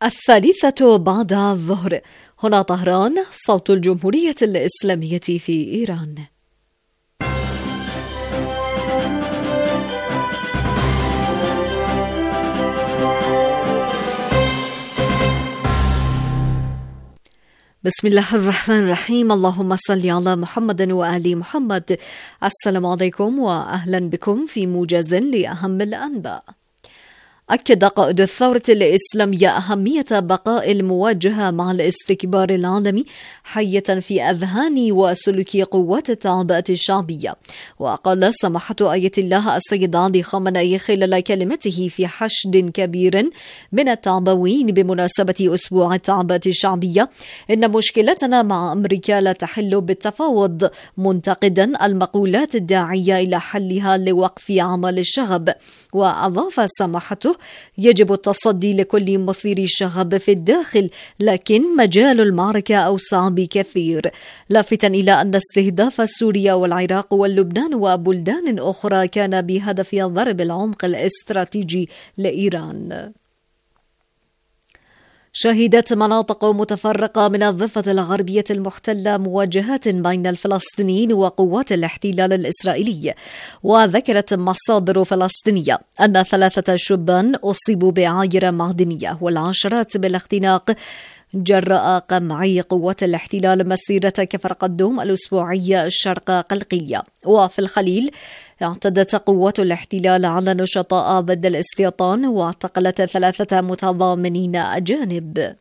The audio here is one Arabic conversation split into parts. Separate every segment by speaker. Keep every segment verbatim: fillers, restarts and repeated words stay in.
Speaker 1: الثالثة بعد الظهر. هنا طهران، صوت الجمهورية الإسلامية في إيران. بسم الله الرحمن الرحيم. اللهم صل على محمد وآل محمد. السلام عليكم وأهلا بكم في موجز لأهم الأنباء. أكد قائد الثورة الإسلامية أهمية بقاء المواجهة مع الاستكبار العالمي حية في أذهان وسلوك قوات التعبئة الشعبية. وقال سماحة آية الله السيد علي خامنئي خلال كلمته في حشد كبير من التعبويين بمناسبة أسبوع التعبئة الشعبية إن مشكلتنا مع أمريكا لا تحل بالتفاوض، منتقدا المقولات الداعية إلى حلها لوقف عمل الشغب. وأضاف سماحته: يجب التصدي لكل مثير شغب في الداخل، لكن مجال المعركة أوسع بكثير، لافتا إلى أن استهداف سوريا والعراق واللبنان وبلدان أخرى كان بهدف ضرب العمق الاستراتيجي لإيران. شهدت مناطق متفرقة من الضفة الغربية المحتلة مواجهات بين الفلسطينيين وقوات الاحتلال الإسرائيلي. وذكرت مصادر فلسطينية أن ثلاثة شبان أصيبوا بعايرة معدنية والعشرات بالاختناق جراء قمع قوات الاحتلال مسيرة كفر قدوم الأسبوعية شرق قلقية. وفي الخليل اعتدت قوات الاحتلال على نشطاء ضد الاستيطان واعتقلت ثلاثة متضامنين أجانب.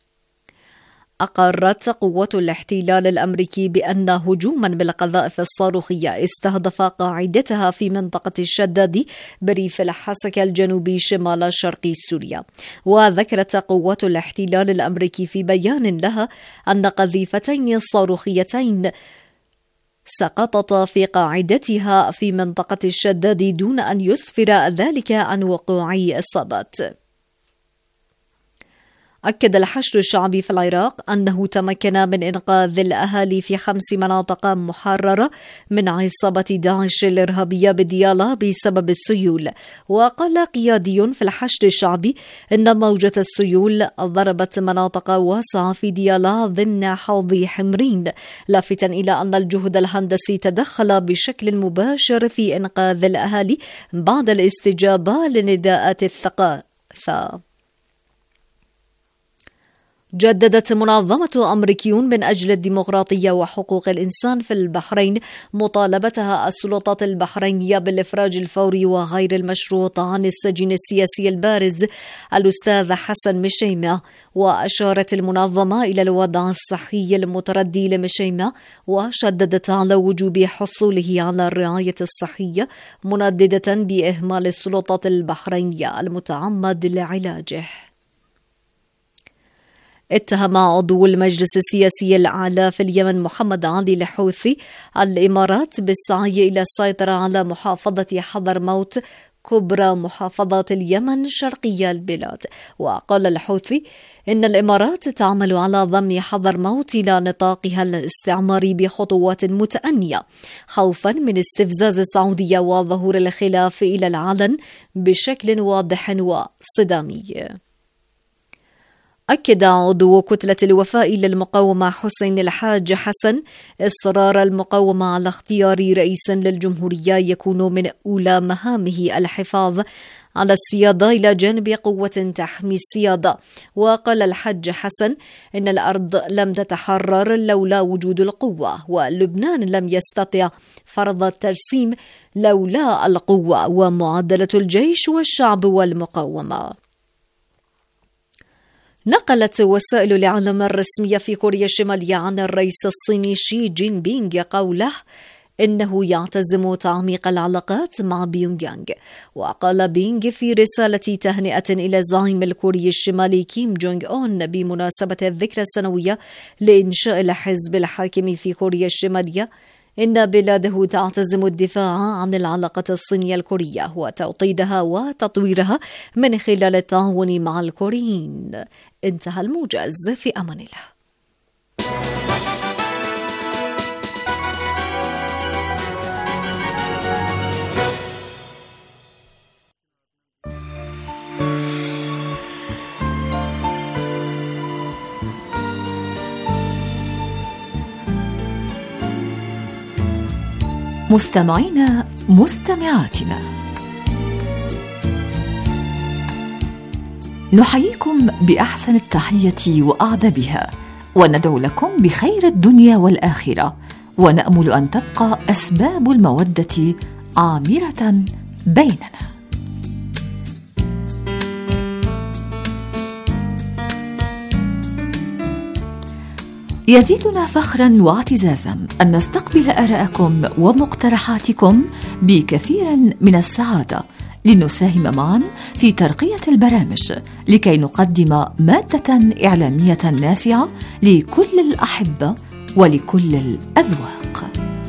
Speaker 1: أقرت قوات الاحتلال الأمريكي بأن هجوما بالقذائف الصاروخية استهدف قاعدتها في منطقة الشدادي بريف الحسكة الجنوبي شمال شرق سوريا. وذكرت قوات الاحتلال الأمريكي في بيان لها أن قذيفتين صاروخيتين سقطت في قاعدتها في منطقة الشدادي دون أن يسفر ذلك عن وقوع إصابات. أكد الحشد الشعبي في العراق أنه تمكن من إنقاذ الأهالي في خمس مناطق محررة من عصابة داعش الإرهابية بديالا بسبب السيول. وقال قيادي في الحشد الشعبي إن موجة السيول ضربت مناطق واسعة في ديالا ضمن حوض حمرين، لافتا إلى أن الجهد الهندسي تدخل بشكل مباشر في إنقاذ الأهالي بعد الاستجابة لنداءات الثقافة. جددت منظمة أمريكيون من أجل الديمقراطية وحقوق الإنسان في البحرين مطالبتها السلطات البحرينية بالإفراج الفوري وغير المشروط عن السجين السياسي البارز الأستاذ حسن مشيمة. وأشارت المنظمة إلى الوضع الصحي المتردي لمشيمة، وشددت على وجوب حصوله على الرعاية الصحية، منددة بإهمال السلطات البحرينية المتعمد لعلاجه. اتهم عضو المجلس السياسي الأعلى في اليمن محمد علي الحوثي الإمارات بالسعي إلى السيطرة على محافظة حضرموت كبرى محافظات اليمن شرقي البلاد. وقال الحوثي إن الإمارات تعمل على ضم حضرموت إلى نطاقها الاستعماري بخطوات متأنية، خوفا من استفزاز السعودية وظهور الخلاف إلى العلن بشكل واضح وصدامي. أكد عضو كتلة الوفاء للمقاومة حسين الحاج حسن إصرار المقاومة على اختيار رئيس للجمهورية يكون من أولى مهامه الحفاظ على السيادة إلى جانب قوة تحمي السيادة. وقال الحاج حسن إن الأرض لم تتحرر لولا وجود القوة، ولبنان لم يستطع فرض الترسيم لولا القوة ومعادلة الجيش والشعب والمقاومة. نقلت وسائل الإعلام الرسمية في كوريا الشمالية عن الرئيس الصيني شي جين بينغ قوله إنه يعتزم تعميق العلاقات مع بيونغ يانغ. وقال بينغ في رسالة تهنئة إلى الزعيم الكوري الشمالي كيم جونغ أون بمناسبة الذكرى السنوية لإنشاء الحزب الحاكم في كوريا الشمالية إن بلاده تعتزم الدفاع عن العلاقة الصينية الكورية وتوطيدها وتطويرها من خلال التعاون مع الكوريين. انتهى الموجز، في أمان الله.
Speaker 2: مستمعينا مستمعاتنا، نحييكم بأحسن التحية وأعذبها، وندعو لكم بخير الدنيا والآخرة، ونأمل أن تبقى أسباب المودة عامرة بيننا. يزيدنا فخرا واعتزازا أن نستقبل آراءكم ومقترحاتكم بكثير من السعادة، لنساهم معا في ترقية البرامج لكي نقدم مادة إعلامية نافعة لكل الأحبة ولكل الأذواق.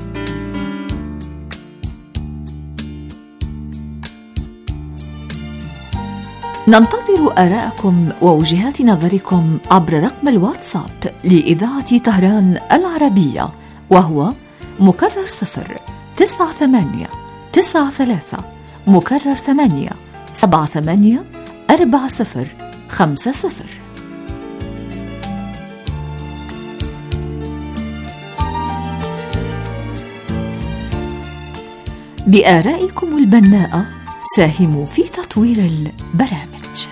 Speaker 2: ننتظر آراءكم ووجهات نظركم عبر رقم الواتساب لإذاعة طهران العربية، وهو مكرر صفر تسعة ثمانية تسعة ثلاثة مكرر ثمانية سبعة ثمانية أربعة صفر خمسة صفر. بآرائكم البناءة ساهموا في تطوير البرامج.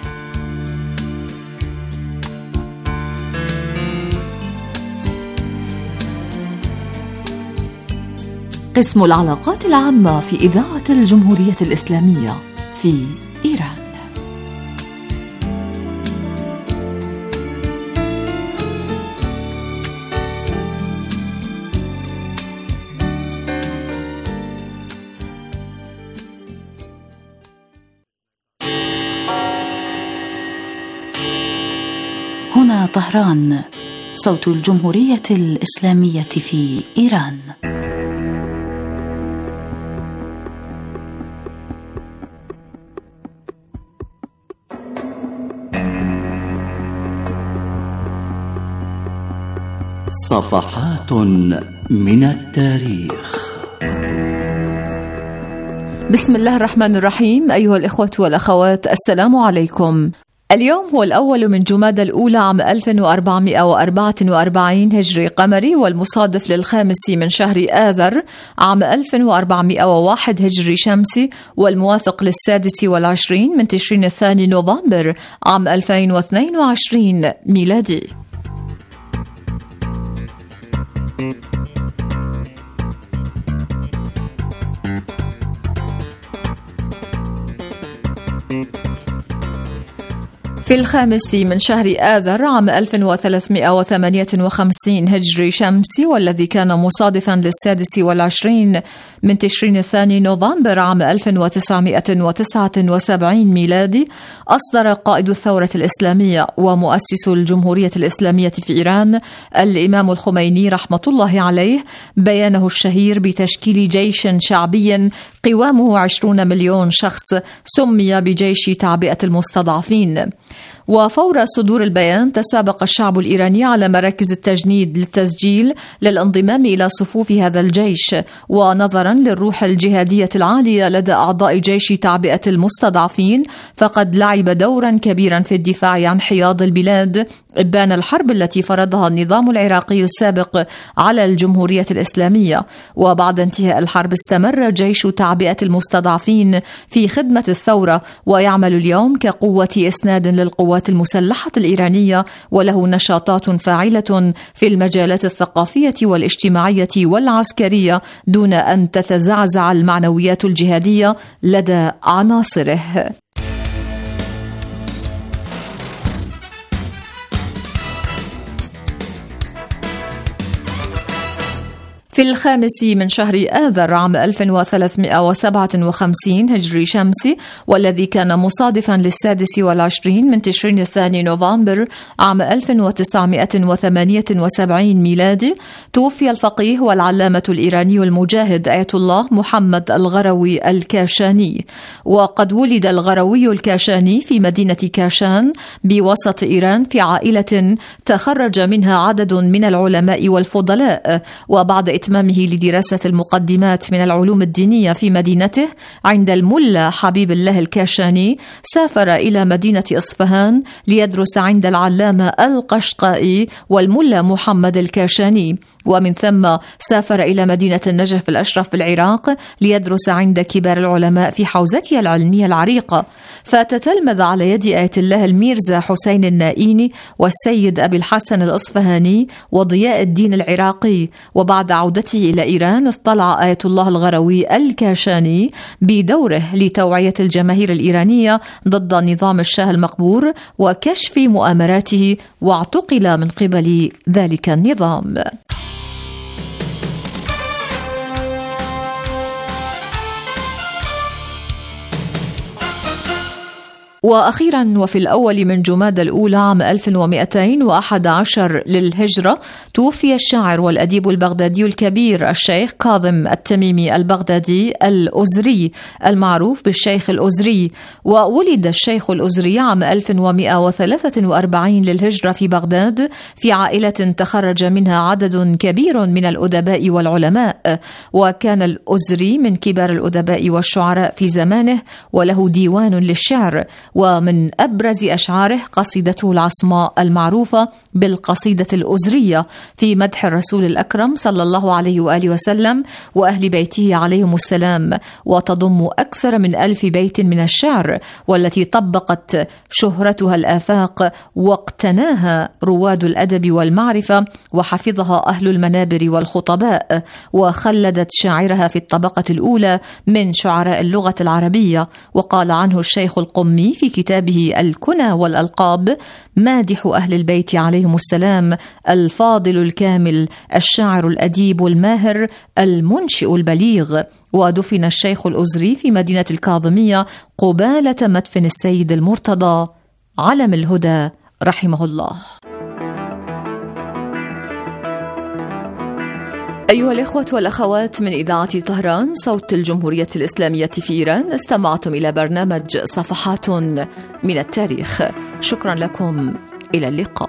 Speaker 2: قسم العلاقات العامة في إذاعة الجمهورية الإسلامية في إيران.
Speaker 3: هنا طهران، صوت الجمهورية الإسلامية في إيران.
Speaker 4: صفحات من التاريخ.
Speaker 2: بسم الله الرحمن الرحيم. أيها الإخوة والأخوات، السلام عليكم. اليوم هو الأول من جمادى الأولى عام ألف وأربعمائة وأربعة وأربعين هجري قمري، والمصادف للخامس من شهر آذر عام ألف وأربعمائة وواحد هجري شمسي، والموافق للسادس والعشرين من تشرين الثاني نوفمبر عام ألفين واثنين وعشرين ميلادي. في الخامس من شهر آذر عام ألف وثلاثمائة وثمانية وخمسين هجري شمسي، والذي كان مصادفا للسادس والعشرين من تشرين الثاني نوفمبر عام ألف وتسعمائة وتسعة وسبعين ميلادي، أصدر قائد الثورة الإسلامية ومؤسس الجمهورية الإسلامية في إيران الإمام الخميني رحمة الله عليه بيانه الشهير بتشكيل جيش شعبي قوامه عشرون مليون شخص سمي بجيش تعبئة المستضعفين. وفور صدور البيان تسابق الشعب الإيراني على مراكز التجنيد للتسجيل للانضمام إلى صفوف هذا الجيش، ونظرا للروح الجهادية العالية لدى أعضاء جيش تعبئة المستضعفين، فقد لعب دورا كبيرا في الدفاع عن حياض البلاد إبان الحرب التي فرضها النظام العراقي السابق على الجمهورية الإسلامية. وبعد انتهاء الحرب استمر جيش تعبئة المستضعفين في خدمة الثورة، ويعمل اليوم كقوة إسناد للقوات المسلحة الإيرانية، وله نشاطات فاعلة في المجالات الثقافية والاجتماعية والعسكرية، دون أن تتزعزع المعنويات الجهادية لدى عناصره. في الخامس من شهر آذر عام ألف وثلاثمائة وسبعة وخمسين هجري شمسي، والذي كان مصادفا للسادس والعشرين من تشرين الثاني نوفمبر عام ألف وتسعمائة وثمانية وسبعين ميلادي، توفي الفقيه والعلامة الإيراني المجاهد آية الله محمد الغروي الكاشاني. وقد ولد الغروي الكاشاني في مدينة كاشان بوسط إيران في عائلة تخرج منها عدد من العلماء والفضلاء، وبعد إتمامه لدراسة المقدمات من العلوم الدينية في مدينته عند الملا حبيب الله الكاشاني، سافر إلى مدينة إصفهان ليدرس عند العلامة القشقائي والملا محمد الكاشاني. ومن ثم سافر إلى مدينة النجف الأشرف بالعراق ليدرس عند كبار العلماء في حوزتها العلمية العريقة، فتتلمذ على يد آية الله الميرزا حسين النائيني والسيد أبي الحسن الأصفهاني وضياء الدين العراقي. وبعد عودته إلى إيران اطلع آية الله الغروي الكاشاني بدوره لتوعية الجماهير الإيرانية ضد نظام الشاه المقبور وكشف مؤامراته، واعتقل من قبل ذلك النظام. وأخيرا وفي الأول من جمادى الأولى عام ألف ومئتين وأحد عشر للهجرة توفي الشاعر والأديب البغدادي الكبير الشيخ كاظم التميمي البغدادي الأزري المعروف بالشيخ الأزري. وولد الشيخ الأزري عام ألف ومئة وثلاثة وأربعين للهجرة في بغداد في عائلة تخرج منها عدد كبير من الأدباء والعلماء، وكان الأزري من كبار الأدباء والشعراء في زمانه وله ديوان للشعر، ومن أبرز أشعاره قصيدته العصماء المعروفة بالقصيدة الأزرية في مدح الرسول الأكرم صلى الله عليه وآله وسلم وأهل بيته عليهم السلام، وتضم أكثر من ألف بيت من الشعر، والتي طبقت شهرتها الآفاق واقتناها رواد الأدب والمعرفة وحفظها أهل المنابر والخطباء، وخلدت شاعرها في الطبقة الأولى من شعراء اللغة العربية. وقال عنه الشيخ القمي في كتابه الكنى والألقاب: مادح أهل البيت عليهم السلام، الفاضل الكامل، الشاعر الأديب الماهر، المنشئ البليغ. ودفن الشيخ الأزري في مدينة الكاظمية قبالة مدفن السيد المرتضى علم الهدى رحمه الله. أيها الإخوة والأخوات من إذاعة طهران صوت الجمهورية الإسلامية في إيران، استمعتم إلى برنامج صفحات من التاريخ. شكرا لكم، إلى اللقاء.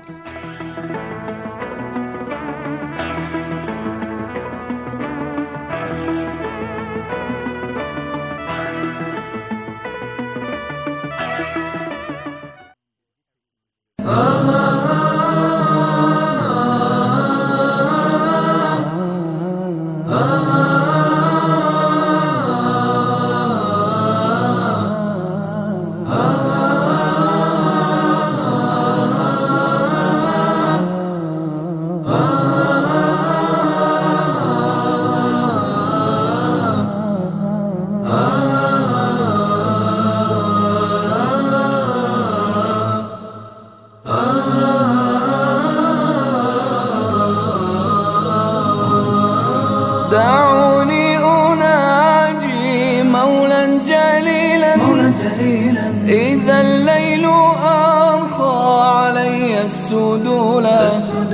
Speaker 5: دعوني أناجي مولا جليلا, مولا جليلا إذا الليل أرخى علي السدولا,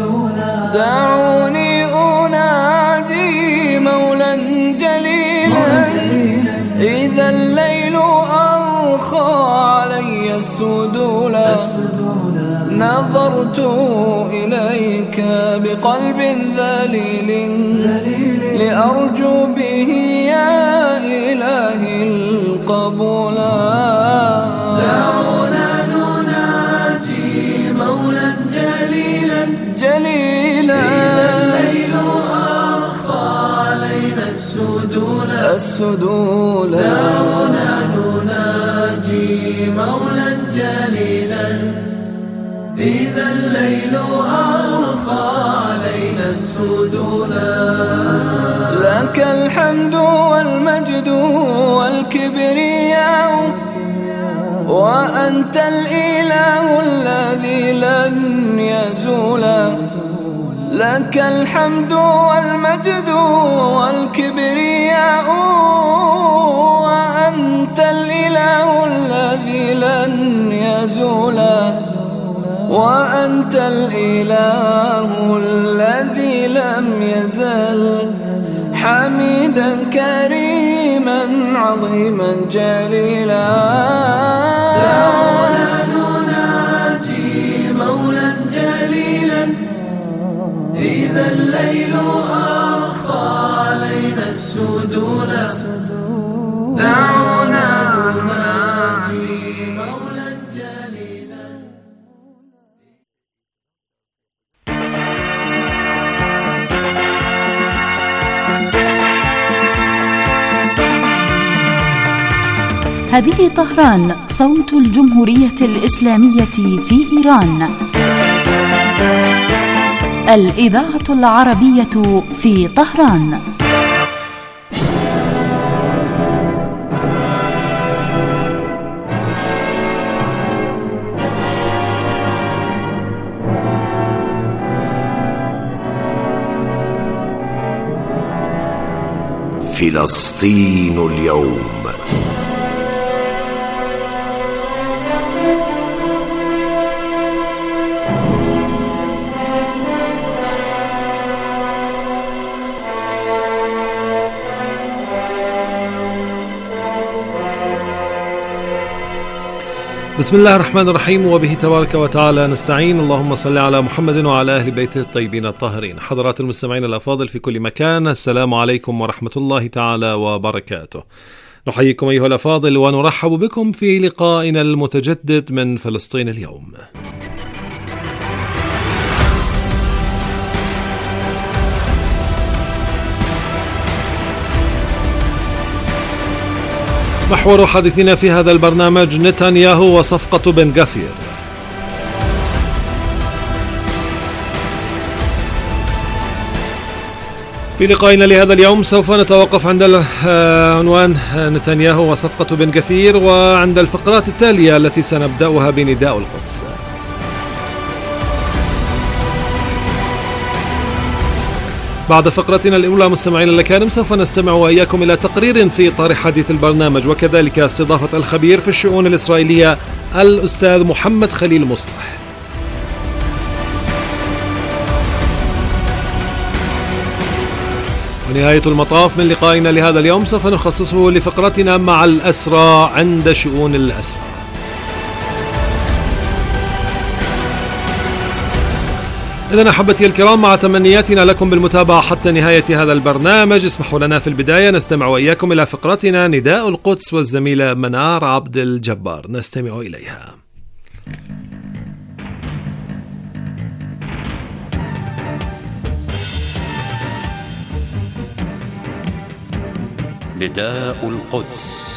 Speaker 5: دعوني أناجي مولا جليلا إذا الليل أرخى علي السدولا. نظرت إليك بقلب ذليل لأرجو به يا إلهي القبول. دعونا نناجي مولا جليلا جليلا إذا الليل أرخى علينا السدول السدول. دعونا نناجي مولا جليلا إذا الليل أرخى علينا السدول. لك الحمد والمجد والكبرياء وأنت الإله الذي لن يزول. لك الحمد والمجد والكبرياء وأنت الإله الذي لن يزول. وأنت الإله الذي لم يزل حميدا كريما عظيما جليلا. دعونا نناجي مولا جليلا إذا الليل أرخى علينا السدول. دعونا نناجي مولا جليلا.
Speaker 3: هذه طهران، صوت الجمهورية الإسلامية في إيران. الإذاعة العربية في طهران.
Speaker 6: فلسطين اليوم.
Speaker 7: بسم الله الرحمن الرحيم، وبه تبارك وتعالى نستعين. اللهم صل على محمد وعلى أهل بيته الطيبين الطاهرين. حضرات المستمعين الأفاضل في كل مكان، السلام عليكم ورحمة الله تعالى وبركاته. نحييكم أيها الأفاضل ونرحب بكم في لقائنا المتجدد من فلسطين اليوم. محور حديثنا في هذا البرنامج نتنياهو وصفقة بن غفير. في لقائنا لهذا اليوم سوف نتوقف عند عنوان نتنياهو وصفقة بن غفير، وعند الفقرات التالية التي سنبدأها بنداء القدس. بعد فقرتنا الأولى مستمعينا الكرام سوف نستمع وإياكم إلى تقرير في إطار حديث البرنامج، وكذلك استضافة الخبير في الشؤون الإسرائيلية الأستاذ محمد خليل مصلح. ونهاية المطاف من لقائنا لهذا اليوم سوف نخصصه لفقرتنا مع الأسرى عند شؤون الأسرى. إذن أحبتي الكرام، مع تمنياتنا لكم بالمتابعة حتى نهاية هذا البرنامج، اسمحوا لنا في البداية نستمع وإياكم إلى فقرتنا نداء القدس، والزميلة منار عبد الجبار نستمع إليها.
Speaker 4: نداء القدس.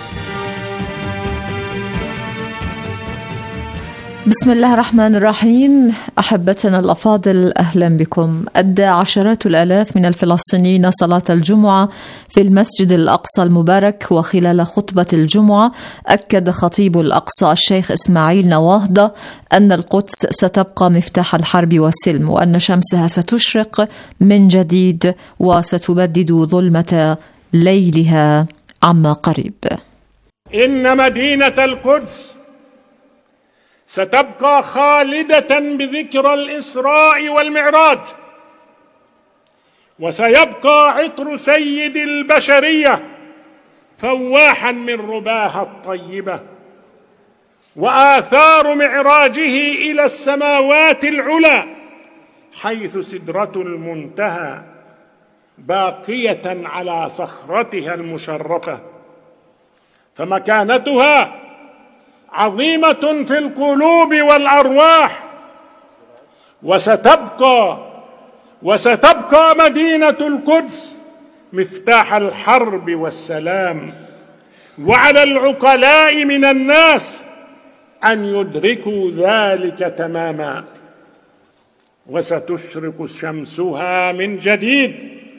Speaker 2: بسم الله الرحمن الرحيم. أحبتنا الأفاضل، أهلا بكم. أدى عشرات الآلاف من الفلسطينيين صلاة الجمعة في المسجد الأقصى المبارك، وخلال خطبة الجمعة أكد خطيب الأقصى الشيخ إسماعيل نواهضة أن القدس ستبقى مفتاح الحرب والسلم، وأن شمسها ستشرق من جديد وستبدد ظلمة ليلها عما قريب.
Speaker 8: إن مدينة القدس ستبقى خالدة بذكرى الإسراء والمعراج، وسيبقى عطر سيد البشرية فواحا من رباها الطيبة، وآثار معراجه إلى السماوات العلى حيث سدرة المنتهى باقية على صخرتها المشرفة، فمكانتها عظيمة في القلوب والأرواح. وستبقى وستبقى مدينة القدس مفتاح الحرب والسلام، وعلى العقلاء من الناس أن يدركوا ذلك تماما. وستشرق شمسها من جديد،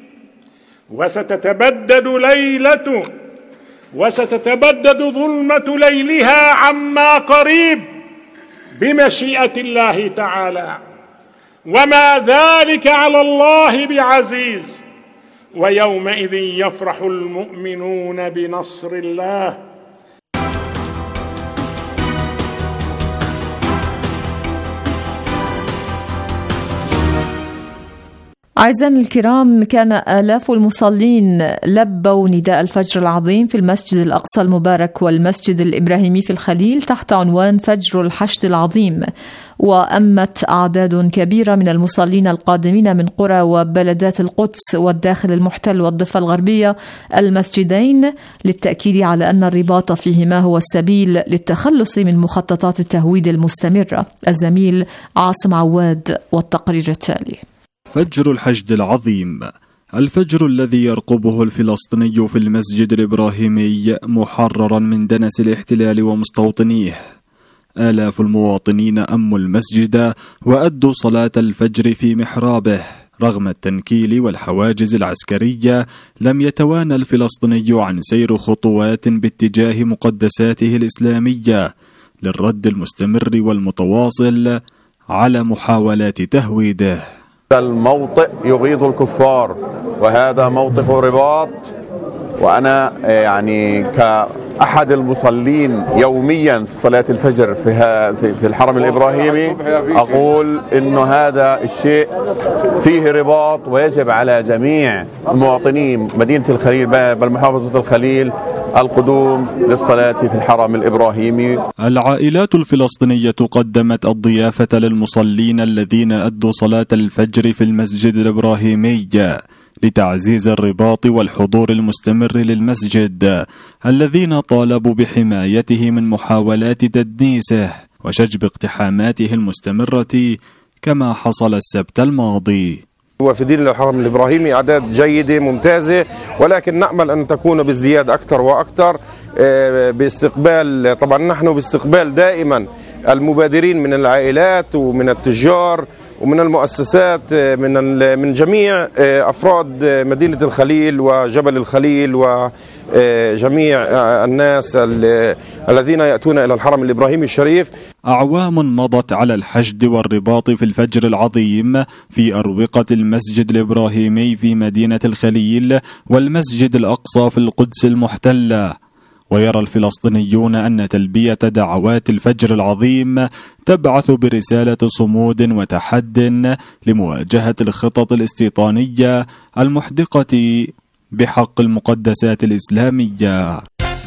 Speaker 8: وستتبدد ليلة وستتبدد ظلمة ليلها عما قريب بمشيئة الله تعالى، وما ذلك على الله بعزيز. ويومئذ يفرح المؤمنون بنصر الله.
Speaker 2: أعزائنا الكرام، كان آلاف المصلين لبوا نداء الفجر العظيم في المسجد الأقصى المبارك والمسجد الإبراهيمي في الخليل تحت عنوان فجر الحشد العظيم. وأمت أعداد كبيرة من المصلين القادمين من قرى وبلدات القدس والداخل المحتل والضفة الغربية المسجدين للتأكيد على أن الرباط فيهما هو السبيل للتخلص من مخططات التهويد المستمرة. الزميل عاصم عواد والتقرير التالي.
Speaker 9: فجر الحشد العظيم الفجر الذي يرقبه الفلسطيني في المسجد الإبراهيمي محررا من دنس الاحتلال ومستوطنيه. آلاف المواطنين أموا المسجد وأدوا صلاة الفجر في محرابه. رغم التنكيل والحواجز العسكرية لم يتوانى الفلسطيني عن سير خطوات باتجاه مقدساته الإسلامية للرد المستمر والمتواصل على محاولات تهويده.
Speaker 10: الموطئ يغيظ الكفار وهذا موطئ رباط، وأنا يعني كأحد المصلين يوميا صلاة الفجر في في الحرم الإبراهيمي أقول إنه هذا الشيء فيه رباط، ويجب على جميع المواطنين مدينة الخليل بل محافظة الخليل القدوم للصلاة في الحرم الإبراهيمي.
Speaker 9: العائلات الفلسطينية قدمت الضيافة للمصلين الذين أدوا صلاة الفجر في المسجد الإبراهيمي لتعزيز الرباط والحضور المستمر للمسجد، الذين طالبوا بحمايته من محاولات تدنيسه وشجب اقتحاماته المستمرة كما حصل السبت الماضي.
Speaker 11: وفي دين الحرم الإبراهيمي أعداد جيدة ممتازة، ولكن نأمل أن تكون بالزيادة أكثر وأكثر باستقبال، طبعا نحن باستقبال دائما المبادرين من العائلات ومن التجار ومن المؤسسات من من جميع أفراد مدينة الخليل وجبل الخليل وجميع الناس الذين يأتون إلى الحرم الإبراهيمي الشريف.
Speaker 9: أعوام مضت على الحشد والرباط في الفجر العظيم في أروقة المسجد الإبراهيمي في مدينة الخليل والمسجد الأقصى في القدس المحتلة. ويرى الفلسطينيون أن تلبية دعوات الفجر العظيم تبعث برسالة صمود وتحد لمواجهة الخطط الاستيطانية المحدقة بحق المقدسات الإسلامية.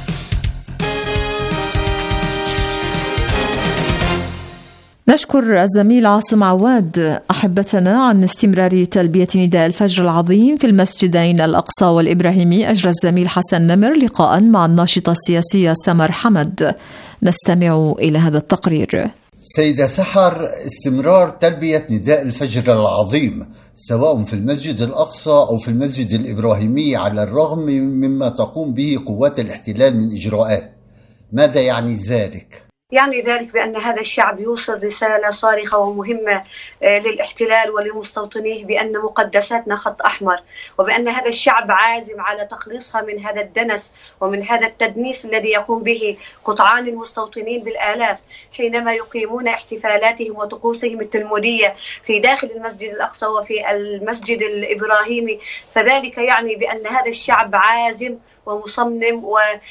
Speaker 2: نشكر الزميل عاصم عواد. أحبتنا، عن استمرار تلبية نداء الفجر العظيم في المسجدين الأقصى والإبراهيمي أجرى الزميل حسن نمر لقاء مع الناشطة السياسية سمر حمد. نستمع إلى هذا التقرير.
Speaker 12: سيدة سحر، استمرار تلبية نداء الفجر العظيم سواء في المسجد الأقصى أو في المسجد الإبراهيمي على الرغم مما تقوم به قوات الاحتلال من إجراءات، ماذا يعني ذلك؟
Speaker 13: يعني ذلك بأن هذا الشعب يوصل رسالة صارخة ومهمة للاحتلال ولمستوطنيه بأن مقدساتنا خط أحمر، وبأن هذا الشعب عازم على تخليصها من هذا الدنس ومن هذا التدنيس الذي يقوم به قطعان المستوطنين بالآلاف حينما يقيمون احتفالاتهم وطقوسهم التلمودية في داخل المسجد الأقصى وفي المسجد الإبراهيمي. فذلك يعني بأن هذا الشعب عازم ومصمم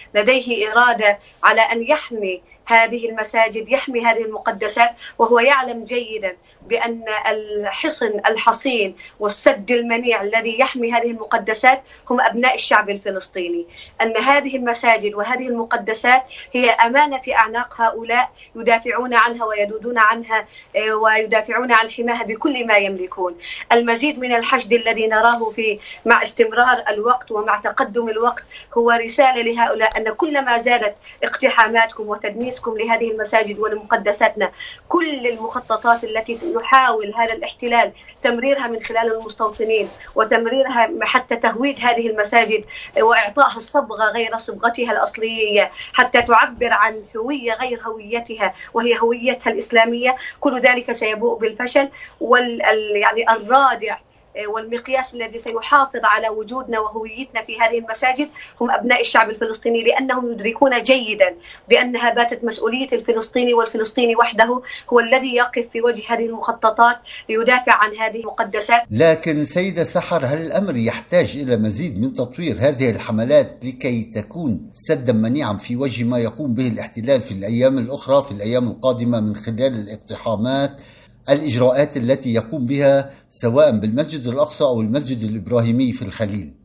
Speaker 13: ولديه إرادة على أن يحمي هذه المساجد، يحمي هذه المقدسات، وهو يعلم جيدا بأن الحصن الحصين والسد المنيع الذي يحمي هذه المقدسات هم أبناء الشعب الفلسطيني، أن هذه المساجد وهذه المقدسات هي أمانة في أعناق هؤلاء يدافعون عنها ويدودون عنها ويدافعون عن حماها بكل ما يملكون. المزيد من الحشد الذي نراه في مع استمرار الوقت ومع تقدم الوقت هو رسالة لهؤلاء أن كلما زادت اقتحاماتكم وتدنيسكم لهذه المساجد ولمقدساتنا، كل المخططات التي يحاول هذا الاحتلال تمريرها من خلال المستوطنين وتمريرها حتى تهويد هذه المساجد وإعطائها الصبغة غير صبغتها الأصلية حتى تعبر عن هوية غير هويتها وهي هويتها الإسلامية، كل ذلك سيبوء بالفشل. وال يعني الرادع والمقياس الذي سيحافظ على وجودنا وهويتنا في هذه المساجد هم أبناء الشعب الفلسطيني، لأنهم يدركون جيدا بأنها باتت مسؤولية الفلسطيني، والفلسطيني وحده هو الذي يقف في وجه هذه المخططات ليدافع عن هذه المقدسات.
Speaker 12: لكن سيدة سحر، هل الأمر يحتاج إلى مزيد من تطوير هذه الحملات لكي تكون سدا منيعا في وجه ما يقوم به الاحتلال في الأيام الأخرى في الأيام القادمة من خلال الاقتحامات، الإجراءات التي يقوم بها سواء بالمسجد الأقصى أو المسجد الإبراهيمي في الخليل؟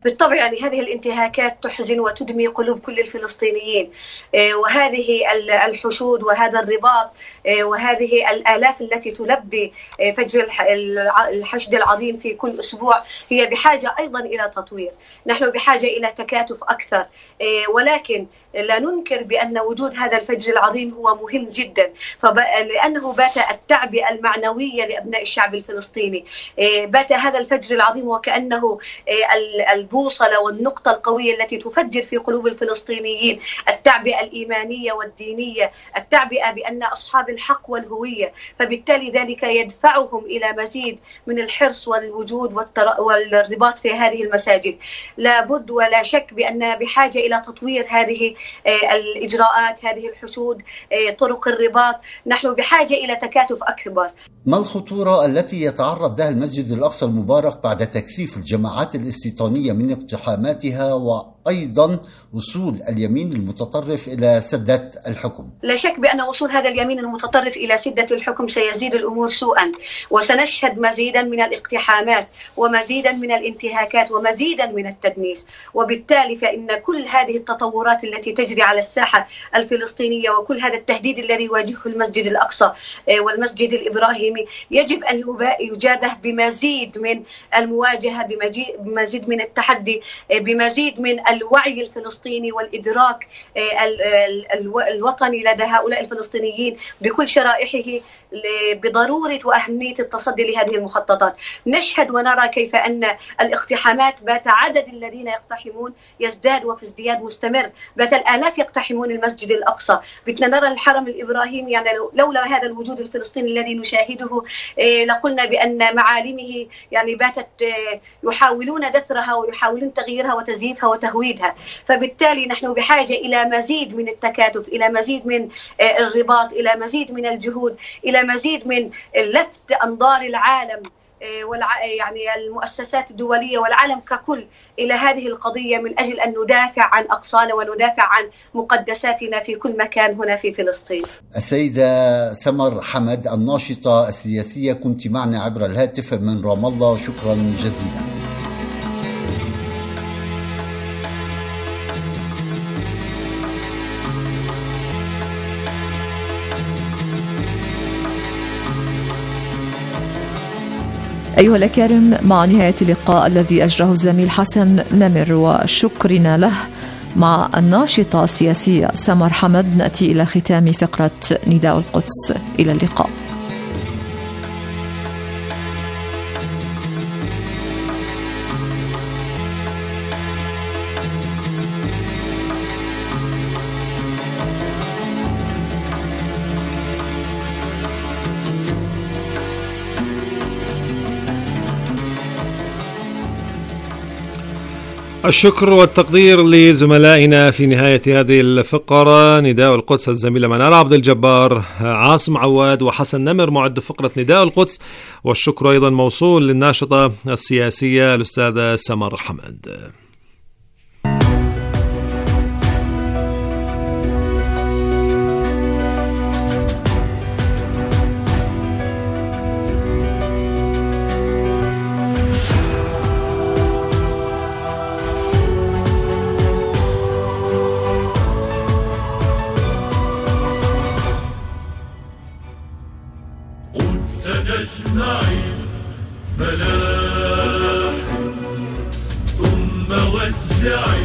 Speaker 13: بالطبع يعني هذه الانتهاكات تحزن وتدمي قلوب كل الفلسطينيين، وهذه الحشود وهذا الرباط وهذه الآلاف التي تلبي فجر الحشد العظيم في كل أسبوع هي بحاجة أيضا إلى تطوير. نحن بحاجة إلى تكاتف أكثر، ولكن لا ننكر بأن وجود هذا الفجر العظيم هو مهم جدا، لأنه بات التعبئة المعنوية لأبناء الشعب الفلسطيني. بات هذا الفجر العظيم وكأنه البوصلة والنقطة القوية التي تفجر في قلوب الفلسطينيين التعبئة الإيمانية والدينية، التعبئة بأن أصحاب الحق والهوية، فبالتالي ذلك يدفعهم إلى مزيد من الحرص والوجود والرباط في هذه المساجد. لا بد ولا شك بأننا بحاجة إلى تطوير هذه الإجراءات، هذه الحشود، طرق الرباط. نحن بحاجة إلى تكاتف أكبر.
Speaker 12: ما الخطورة التي يتعرض لها المسجد الأقصى المبارك بعد تكثيف الجماعات الاستيطانية من اقتحاماتها وأيضا وصول اليمين المتطرف إلى سدة الحكم؟
Speaker 13: لا شك بأن وصول هذا اليمين المتطرف إلى سدة الحكم سيزيد الأمور سوءا، وسنشهد مزيدا من الاقتحامات ومزيدا من الانتهاكات ومزيدا من التدنيس. وبالتالي فإن كل هذه التطورات التي تجري على الساحة الفلسطينية وكل هذا التهديد الذي يواجهه المسجد الأقصى والمسجد الإبراهيمي يجب أن يجابه بمزيد من المواجهة، بمزيد من التحدي، بمزيد من الوعي الفلسطيني والإدراك الوطني لدى هؤلاء الفلسطينيين بكل شرائحه بضرورة وأهمية التصدي لهذه المخططات. نشهد ونرى كيف أن الاقتحامات بات عدد الذين يقتحمون يزداد وفي ازدياد مستمر، بات الآلاف يقتحمون المسجد الأقصى. بتنا نرى الحرم الإبراهيمي، يعني لولا هذا الوجود الفلسطيني الذي نشاهده لقلنا بأن معالمه يعني باتت يحاولون دثرها ويحاولون تغييرها وتزييفها وتهويدها. فبالتالي نحن بحاجة إلى مزيد من التكاتف، إلى مزيد من الرباط، إلى مزيد من الجهود، إلى مزيد من لفت أنظار العالم يعني المؤسسات الدولية والعالم ككل إلى هذه القضية من أجل أن ندافع عن أقصانا وندافع عن مقدساتنا في كل مكان هنا في فلسطين.
Speaker 12: السيدة سمر حمد الناشطة السياسية، كنت معنا عبر الهاتف من رام الله، شكرا جزيلا.
Speaker 2: أيها الأكارم، مع نهاية اللقاء الذي أجره الزميل حسن نمر وشكرنا له مع الناشطة السياسية سمر حمد، نأتي إلى ختام فقرة نداء القدس. إلى اللقاء.
Speaker 7: الشكر والتقدير لزملائنا في نهاية هذه الفقرة نداء القدس، الزميلة منال عبد الجبار، عاصم عواد وحسن نمر معد فقرة نداء القدس، والشكر أيضا موصول للناشطة السياسية الأستاذة سمر حمد.
Speaker 5: ملاح ثم وزعي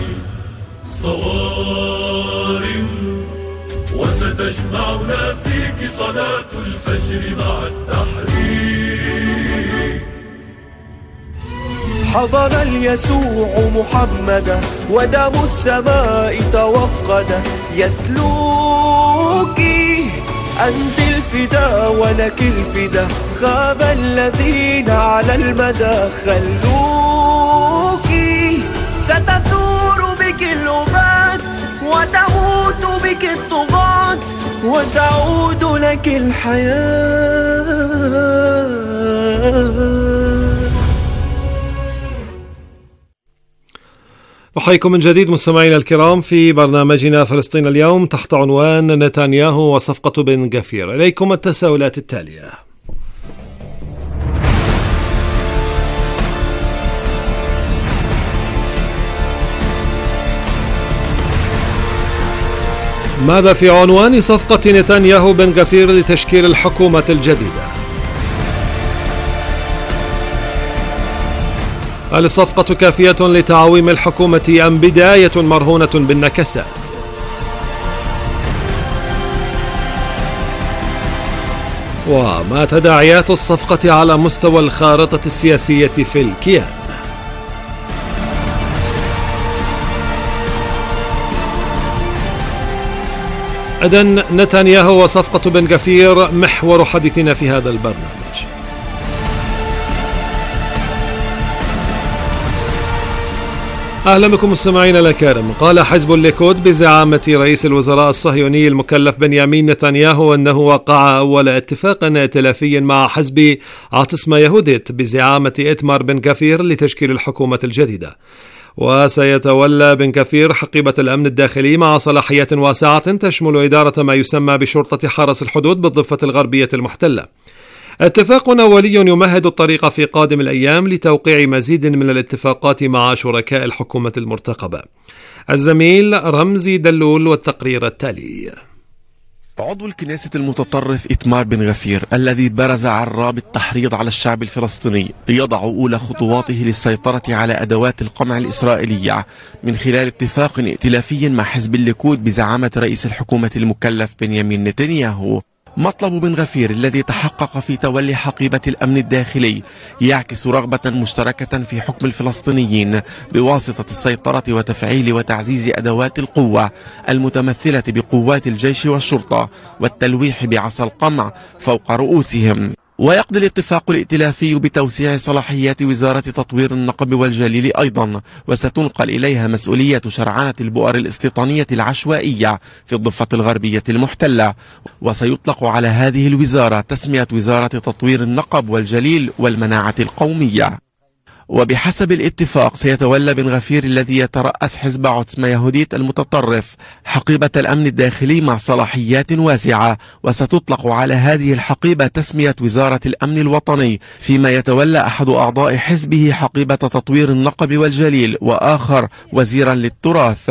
Speaker 5: صوارم وستجمعنا فيك صلاة الفجر مع التحرير.
Speaker 14: حضر اليسوع محمدا ودم السماء توقد يتلوك أنت الفدا ولك الفدا خاب الذين على المدى خلوك ستثور بك الأبات وتموت بك الطغاة وتعود لك الحياة.
Speaker 7: أحييكم من جديد مستمعينا الكرام في برنامجنا فلسطين اليوم تحت عنوان نتنياهو وصفقة بن غفير. إليكم التساؤلات التالية: ماذا في عنوان صفقة نتنياهو بن غفير لتشكيل الحكومة الجديدة؟ هل الصفقة كافية لتعويم الحكومة أم بداية مرهونة بالنكسات؟ وما تداعيات الصفقة على مستوى الخارطة السياسية في الكيان؟ إذن نتنياهو وصفقة بن غفير محور حديثنا في هذا البرنامج. أهلا بكم مستمعينا الأكارم. قال حزب الليكود بزعامة رئيس الوزراء الصهيوني المكلف بنيامين نتنياهو أنه وقع أول اتفاق ائتلافي مع حزب عاتصمة يهوديت بزعامة إتمار بن غفير لتشكيل الحكومة الجديدة، وسيتولى بن غفير حقيبة الأمن الداخلي مع صلاحيات واسعة تشمل إدارة ما يسمى بشرطة حرس الحدود بالضفة الغربية المحتلة. اتفاق أولي يمهد الطريق في قادم الأيام لتوقيع مزيد من الاتفاقات مع شركاء الحكومة المرتقبة. الزميل رمزي دلول والتقرير التالي.
Speaker 15: عضو الكنيسة المتطرف إتمار بن غفير الذي برز عراب بالتحريض على الشعب الفلسطيني يضع أولى خطواته للسيطرة على أدوات القمع الإسرائيلية من خلال اتفاق ائتلافي مع حزب الليكود بزعامة رئيس الحكومة المكلف بنيامين نتنياهو. مطلب بن غفير الذي تحقق في تولي حقيبة الأمن الداخلي يعكس رغبة مشتركة في حكم الفلسطينيين بواسطة السيطرة وتفعيل وتعزيز أدوات القوة المتمثلة بقوات الجيش والشرطة والتلويح بعصا القمع فوق رؤوسهم. ويقضي الاتفاق الائتلافي بتوسيع صلاحيات وزارة تطوير النقب والجليل أيضا، وستنقل إليها مسؤولية شرعنة البؤر الاستيطانية العشوائية في الضفة الغربية المحتلة، وسيطلق على هذه الوزارة تسمية وزارة تطوير النقب والجليل والمناعة القومية. وبحسب الاتفاق سيتولى بن غفير الذي يترأس حزب عاتصمة يهوديت المتطرف حقيبة الأمن الداخلي مع صلاحيات واسعة، وستطلق على هذه الحقيبة تسمية وزارة الأمن الوطني، فيما يتولى أحد أعضاء حزبه حقيبة تطوير النقب والجليل وآخر وزيرا للتراث.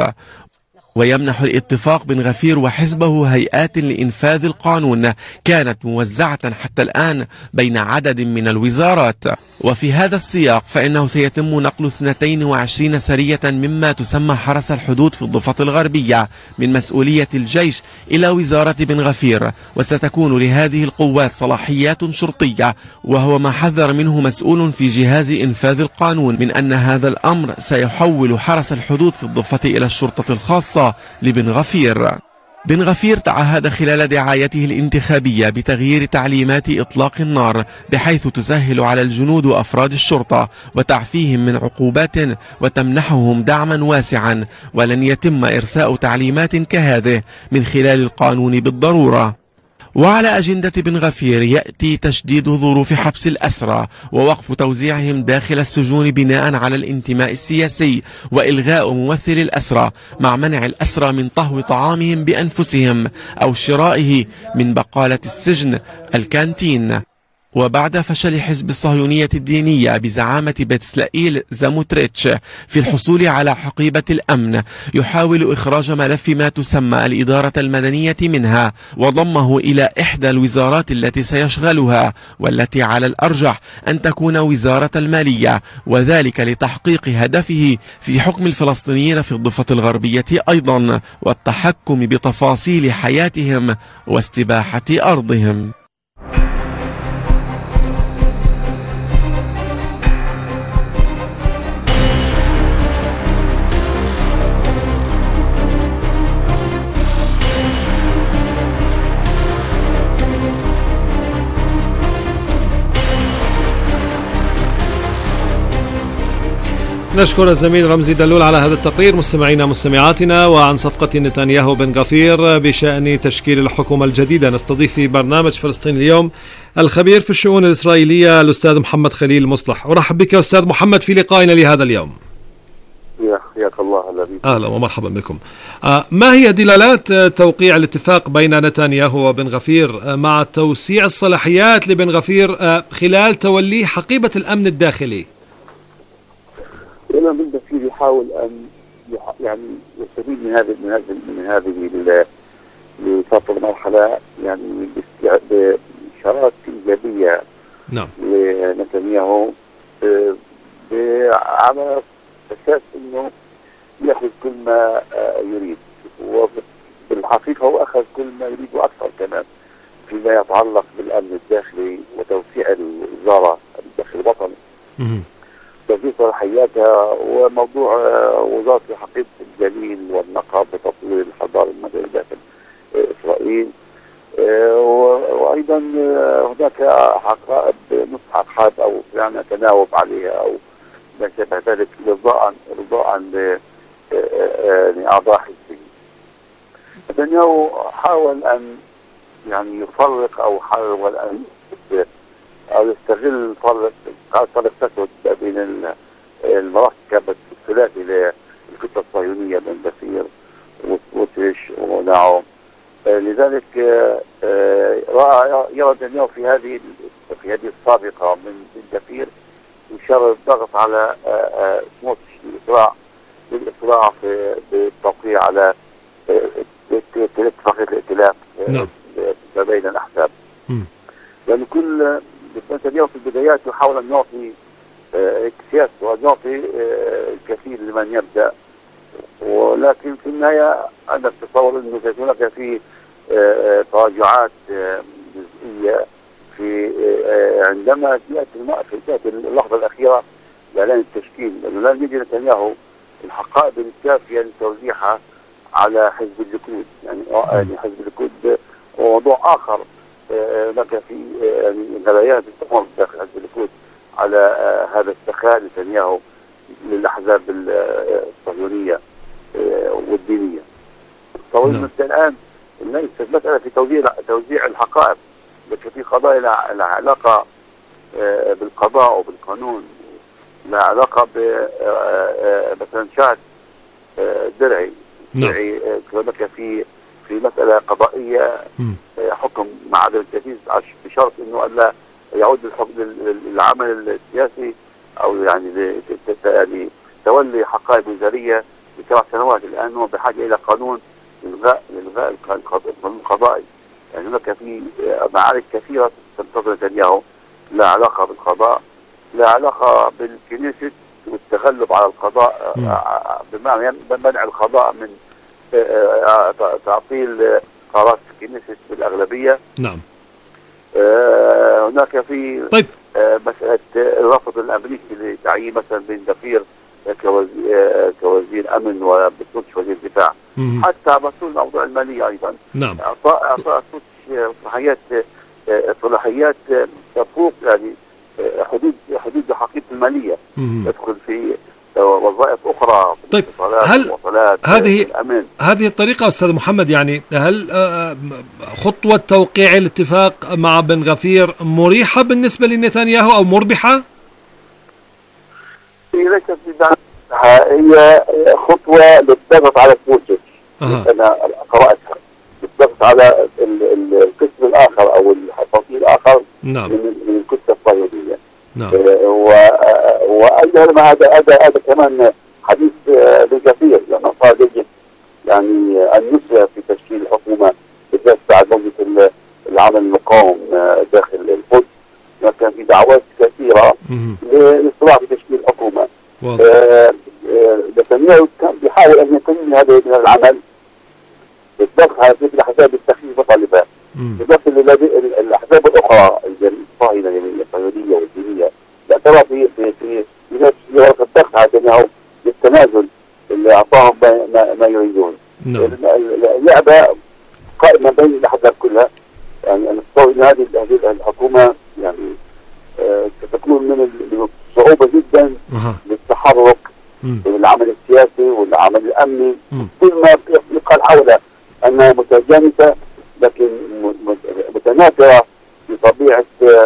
Speaker 15: ويمنح الاتفاق بن غفير وحزبه هيئات لإنفاذ القانون كانت موزعة حتى الآن بين عدد من الوزارات. وفي هذا السياق فإنه سيتم نقل اثنتين وعشرين سرية مما تسمى حرس الحدود في الضفة الغربية من مسؤولية الجيش إلى وزارة بن غفير، وستكون لهذه القوات صلاحيات شرطية، وهو ما حذر منه مسؤول في جهاز إنفاذ القانون من أن هذا الأمر سيحول حرس الحدود في الضفة إلى الشرطة الخاصة لبن غفير. بن غفير تعهد خلال دعايته الانتخابية بتغيير تعليمات إطلاق النار بحيث تسهل على الجنود وأفراد الشرطة وتعفيهم من عقوبات وتمنحهم دعما واسعا، ولن يتم إرساء تعليمات كهذه من خلال القانون بالضرورة. وعلى أجندة بن غفير يأتي تشديد ظروف حبس الأسرى ووقف توزيعهم داخل السجون بناء على الانتماء السياسي، وإلغاء ممثل الأسرى مع منع الأسرى من طهو طعامهم بأنفسهم أو شرائه من بقالة السجن الكانتين. وبعد فشل حزب الصهيونية الدينية بزعامة بتسلائيل زاموتريتش في الحصول على حقيبة الأمن، يحاول إخراج ملف ما تسمى الإدارة المدنية منها وضمه إلى إحدى الوزارات التي سيشغلها، والتي على الأرجح أن تكون وزارة المالية، وذلك لتحقيق هدفه في حكم الفلسطينيين في الضفة الغربية أيضا والتحكم بتفاصيل حياتهم واستباحة أرضهم.
Speaker 7: نشكر الزميل رمزي دلول على هذا التقرير. مستمعينا مستمعاتنا، وعن صفقة نتنياهو بن غفير بشأن تشكيل الحكومة الجديدة نستضيف في برنامج فلسطين اليوم الخبير في الشؤون الإسرائيلية الأستاذ محمد خليل مصلح. أرحب بك أستاذ محمد في لقائنا لهذا اليوم.
Speaker 16: حياك الله.
Speaker 7: أهلا ومرحبا بكم. ما هي دلالات توقيع الاتفاق بين نتنياهو وبن غفير مع توسيع الصلاحيات لبن غفير خلال توليه حقيبة الأمن الداخلي؟
Speaker 16: إلا بن غفير يحاول أن يعني يستفيد من هذه من هذه من هذه المرحلة يعني بإشارات إيجابية
Speaker 7: نعم
Speaker 16: لنتنياهو على أساس أنه يأخذ كل ما يريد، وبالحقيقة هو أخذ كل ما يريد وأكثر كمان فيما يتعلق بالأمن الداخلي وتوسيع الوزارة الداخل الوطني، توسيع صلاحياتها، وموضوع وزارة حقيبة الجليل والنقب وتطوير الحضارة المدنية داخل إسرائيل. وأيضا هناك حقائب نصح حاب أو يعني تناوب عليها أو ما شابه ذلك رضاء رضاء لأعضاء حزبه. نتنياهو حاول أن يعني يفرق أو حاول أن أو يستغل فرق فرق تسود بين المركب الثلاثي للكتلة الصهيونية بن غفير وسموتريتش وناعم. لذلك رأى يرى نتنياهو في هذه في هذه السابقة من بن غفير يشار الضغط على سموتريتش للإسراع للإسراع في بالتوقيع على اتفاقية الائتلاف ما بين الأحزاب. لأن كل نتنياهو في البدايات يحاول أن يعطي اكتساس وأن يعطي الكثير لمن يبدأ، ولكن في النهاية أنا أتصور أنه هناك في تراجعات جزئية في عندما تأتي اللحظة الأخيرة لإعلان التشكيل، لأنه لن يجد نتنياهو الحقائب الكافية لتوزيعها على حزب الليكود. يعني يعني حزب الليكود وموضوع آخر، هناك في يعني غليات تستمر داخل حزب الليكود على هذا السخاء نتنياهو للأحزاب الصهيونية والدينية. طويل الآن ليست مسألة في توزيع توزيع الحقائب، لكن في قضايا لها علاقة بالقضاء وبالقانون، لها علاقة ب مثلا شهد درعي درعي هناك في في مسألة قضائية حكم مع عدم التنفيذ بشرط انه الا يعود الحكم للعمل السياسي او يعني يعني تولي حقائب وزارية لسبع سنوات. الان هو بحاجة الى قانون الغاء الغاء القانون القضائي. يعني هناك في معارك كثيرة تنتظر نتنياهو، لا علاقة بالقضاء، لا علاقة بالكنيسة والتغلب على القضاء بمعنى منع القضاء من تعطيل قرارات الكنيسة بالأغلبية.
Speaker 7: نعم.
Speaker 16: هناك في
Speaker 7: طيب.
Speaker 16: مسألة الرفض الأمريكي لتعيين مثلا بن غفير كوزير, كوزير أمن وبسوتش وزير دفاع. حتى مسؤول الموضوع المالية أيضا.
Speaker 7: نعم.
Speaker 16: أعطاء بسوتش صلاحيات صلاحيات تفوق يعني حدود حدود حقيقة المالية، يدخل في وظائف أخرى.
Speaker 7: طيب هل هذه الأمن. هذه الطريقة أستاذ محمد، يعني هل خطوة توقيع الاتفاق مع بن غفير مريحة بالنسبة لنتنياهو أو مربحة؟
Speaker 16: هي ليست هي خطوة للضغط على سموتريتش. أه. أنا قرأتها للضغط على القسم الآخر أو الفصيل الآخر.
Speaker 7: نعم.
Speaker 16: من الكتلة الصهيونية.
Speaker 7: نعم.
Speaker 16: وأيضا ما هذا هذا هذا كمان حديث بن غفير لما صار يجب يعني النسبة في تشكيل الحكومة بالذات بعد موجة العمل المقاوم داخل القدس، كان في دعوات كثيرة للصراع في تشكيل الحكومة. نتنياهو كان بيحاول أن يكون هذا العمل بالضغط على الأحزاب السخيفة طالبان، بالضغط الأحزاب الأخرى الصهيونية الصهيونية والدينية، لا ترى في في في نفس ورقة الضغط على نتنياهو للتنازل اللي أعطاهم ما, ما يريدون. اللعبة قائمة بين الأحزاب كلها. يعني أنا أتصور أن هذه هذه الحكومة يعني آه ستكون من الصعوبة جدا للتحرك والعمل السياسي والعمل الأمني. كل ما يقال حولها أنها متجانسة لكن متناثرة بطبيعة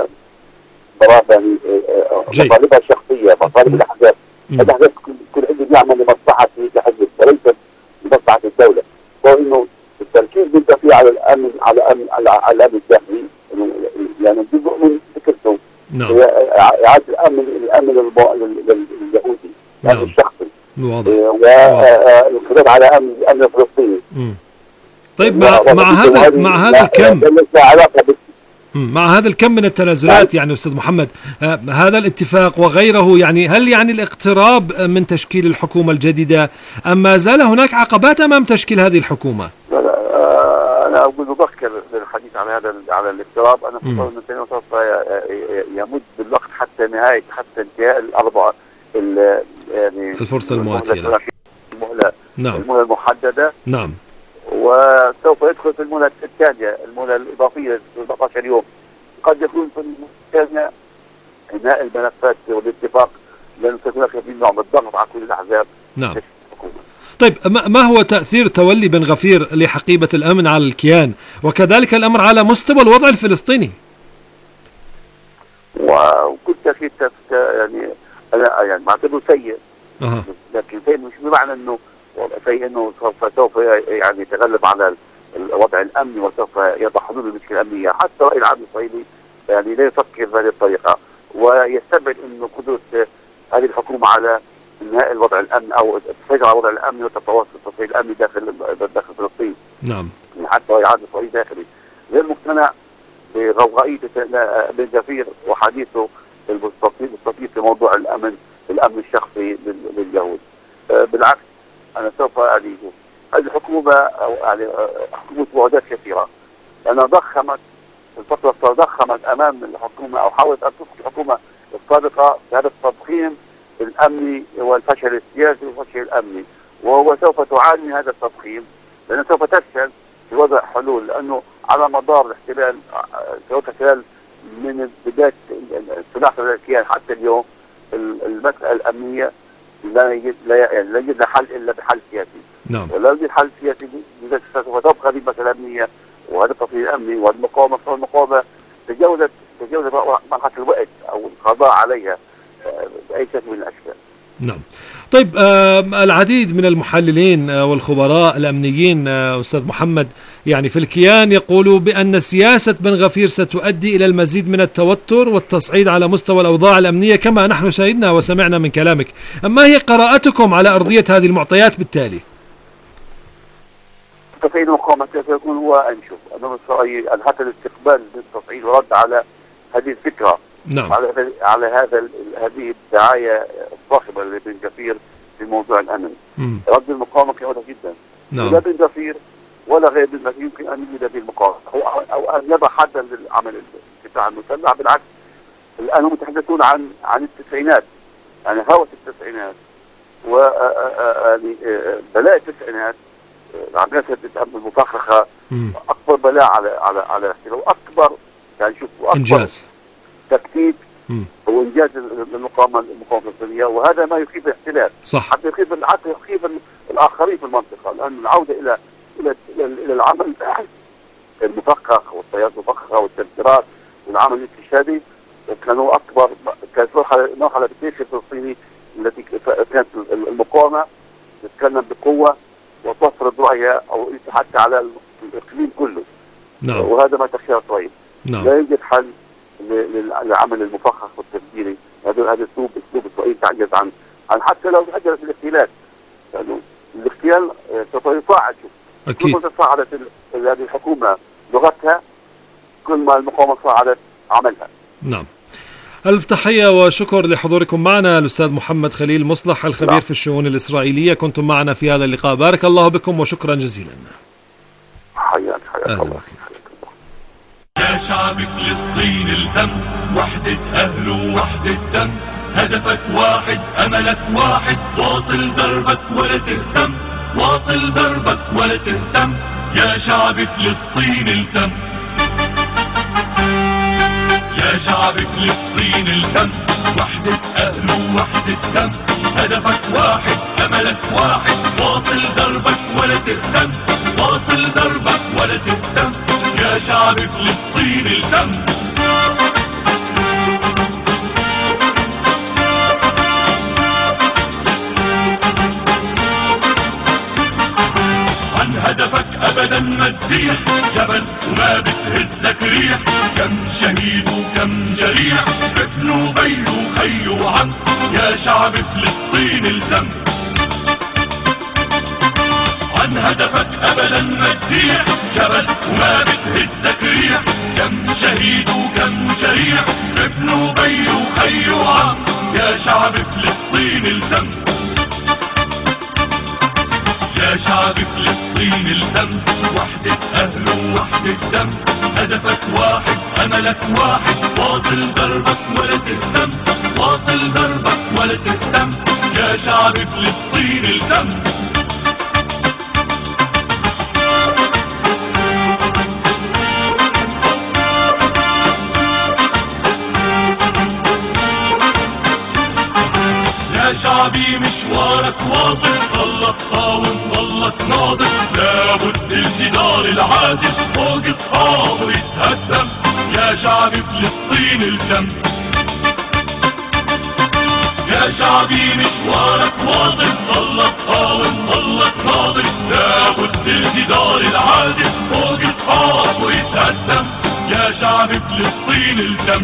Speaker 16: مطالبها الشخصية، مطالب الأحزاب. الأحزاب كل حزب يعمل لمصلحة حزب وليس لمصلحة الدولة. هو إنه التركيز بالتفكير على الأمن على الأمن على الأمن الداخلي، يعني جزء من فكرته هي إعادة الأمن الأمن اليهودي الأمن الشخصي، والانقضاض على أمن الأمن الفلسطيني.
Speaker 7: طيب مع, مع هذا مع هذا الكم مع هذا الكم من التنازلات يعني أستاذ محمد، آه هذا الاتفاق وغيره، يعني هل يعني الاقتراب من تشكيل الحكومة الجديدة أم ما زال هناك عقبات أمام تشكيل هذه الحكومة؟
Speaker 16: لا لا آه أنا أقول مبكر للحديث عن هذا على الاقتراب. أنا أتصور أن نتنياهو سوف يمد بالوقت حتى نهاية حتى انتهاء الأربعة يعني
Speaker 7: الفرصة المؤتية،
Speaker 16: المهلة
Speaker 7: نعم.
Speaker 16: المهلة المحددة،
Speaker 7: نعم،
Speaker 16: وسوف يدخل في المهلة الثانية المهلة الإضافية أربعة عشر يوم. قد يكون في الثانية إنهاء الملفات والاتفاق، لأنه سيكون في نوع من الضغط على كل الأحزاب.
Speaker 7: نعم. طيب ما هو تأثير تولي بن غفير لحقيبة الأمن على الكيان، وكذلك الأمر على مستوى الوضع الفلسطيني؟
Speaker 16: وكل تأكيد يعني أنا يعني معتبره سيء،
Speaker 7: أه.
Speaker 16: لكن سيء مش بمعنى إنه سيء إنه سوف سوف يعني يتغلب على الوضع الأمني وسوف يضع حلول للمشكلة الأمنية. حتى الرأي العام الإسرائيلي يعني لا يفكر بهذه الطريقة، ويستبعد إنه قدرة هذه الحكومة على انهاء الوضع الامني او السيطره على الوضع الامني والتواصل التصعيد الامني داخل داخل فلسطين.
Speaker 7: نعم.
Speaker 16: حتى يعاد الاسرائيلي داخلي غير مقتنع بغوغائيه بن غفير وحديثه المستطيل في موضوع الامن الامن الشخصي لليهود. بالعكس انا سوف اعيد هذه الحكومه او يعني حكومه وعودات كثيره، لانها ضخمت الفتره ضخمت امام الحكومه او حاولت ان تسقط الحكومه السابقه بهذا التضخيم الامني والفشل السياسي والفشل الامني، وهو سوف تعاني من هذا التضخيم لانه سوف تفشل في وضع حلول، لانه على مدار الاحتلال سواء خلال من بدايه انطلاق الكيان حتى اليوم المساله الامنيه لا يجد لا يجد لها حل الا بحل سياسي.
Speaker 7: نعم.
Speaker 16: ولا يوجد حل سياسي سوف تبقى هذه المساله الامنيه وهذا التطهير الامني والمقاومه المقاومه تجاوزت تجاوزت مرحله الوقت او القضاء عليها بأي شكل من الأشكال.
Speaker 7: نعم. طيب آه العديد من المحللين آه والخبراء الأمنيين آه أستاذ محمد يعني في الكيان يقولوا بأن سياسة بن غفير ستؤدي إلى المزيد من التوتر والتصعيد على مستوى الأوضاع الأمنية كما نحن شاهدنا وسمعنا من كلامك. أما هي قراءتكم على أرضية هذه المعطيات بالتالي؟
Speaker 16: تفعيل المقاومة سيكون هو أنشف أمام إسرائيل حتى الاستقبال للتصعيد ورد على هذه الفكرة.
Speaker 7: نعم.
Speaker 16: على على هذا هذه الدعايه الصاخبه لبن غفير في موضوع الامن.
Speaker 7: مم.
Speaker 16: رد المقاومه كان واضح جدا.
Speaker 7: نعم.
Speaker 16: لا بن غفير ولا غير بن غفير يمكن ان يجد هذه المقاومه او او ان يضع حدا للعمل الدفاع المسلح. بالعكس الان هم يتحدثون عن عن التسعينات، يعني هوس التسعينات و يعني بلاء التسعينات العمليات الامن المفخخه اكبر بلاء على على على الاحتلال واكبر يعني شوف اكبر
Speaker 7: انجاز
Speaker 16: تكتيك وانجاز المقاومه المقاومه الفلسطينيه، وهذا ما يخيف الاحتلال.
Speaker 7: صح.
Speaker 16: حتى يخيف حتى يخيف الاخرين في المنطقه، لان العوده الى الى الى العمل المفخخ والطيارات المفخخه والتفجيرات والعمل الاستشهادي كانوا اكبر كانت مرحله بالتاريخ الفلسطيني التي كانت المقاومه تتكلم بقوه وتفرض رايها او حتى على الاقليم كله.
Speaker 7: نعم.
Speaker 16: وهذا ما تخشاه اسرائيل.
Speaker 7: نعم.
Speaker 16: لا يوجد حل للعمل المفخخ والتفجيري، هذا هذا اسلوب اسلوب اسرائيل تعجز عن عن حتى لو تحجز الاغتيالات، لانه يعني الاغتيال سوف يصاعد.
Speaker 7: اكيد.
Speaker 16: كل ما تصاعدت هذه الحكومه لغتها كل ما المقاومه صاعدت عملها.
Speaker 7: نعم. ألف تحية وشكر لحضوركم معنا الأستاذ محمد خليل مصلح الخبير لا. في الشؤون الإسرائيلية، كنتم معنا في هذا اللقاء، بارك الله بكم وشكرا جزيلا.
Speaker 16: حياك حياك الله.
Speaker 5: يا شعب فلسطين الهم، وحدة أهله وحدة دم، هدفك واحد أملك واحد، واصل دربك ولا تهتم، واصل دربك ولا تهتم، يا شعب فلسطين الهم، يا شعب فلسطين الهم، وحدة أهله وحدة دم، هدفك واحد أملك واحد، واصل دربك ولا تهتم، واصل دربك ولا تهتم، يا شعب فلسطين الهم. عن هدفك أبدا ما تزيح، جبل وما بتهزك ريح، كم شهيد وكم جريح، ابن وبي وخي وعم، يا شعب فلسطين الهم. عن دائما هدفك أبدا ما تزيح، جبل وما بتهزك ريح، كم شهيد وكم جريح، ابن وبي وخي وعم، يا شعب فلسطين التم، يا شعب فلسطين التم، وحدة أهل ووحدة دم، هدفك واحد أملك واحد، واصل دربك ولا تهتم، واصل دربك ولا تهتم، يا شعب فلسطين التم. يا شعبي مشوارك واصل، ضلك قاوم ضلك ناضل، لابد الجدار العازل فوق اصحابه يتهدم، يا شعب فلسطين الجم، يا شعبي مشوارك واصل، ضلك قاوم ضلك ناضل، لابد الجدار العازل فوق اصحابه يتهدم، يا شعب فلسطين الجم،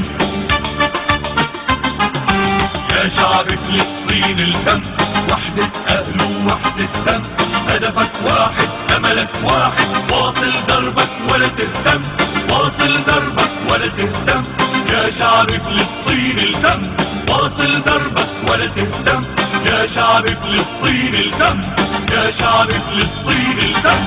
Speaker 5: يا شعب فلسطين الدم، وحدة أهل ووحدة دم، هدفك واحد أملك واحد، واصل دربك ولا تهتم، واصل دربك ولا تهتم، يا شعب فلسطين الدم، واصل دربك ولا تهتم، يا شعب فلسطين الدم، يا شعب فلسطين الدم.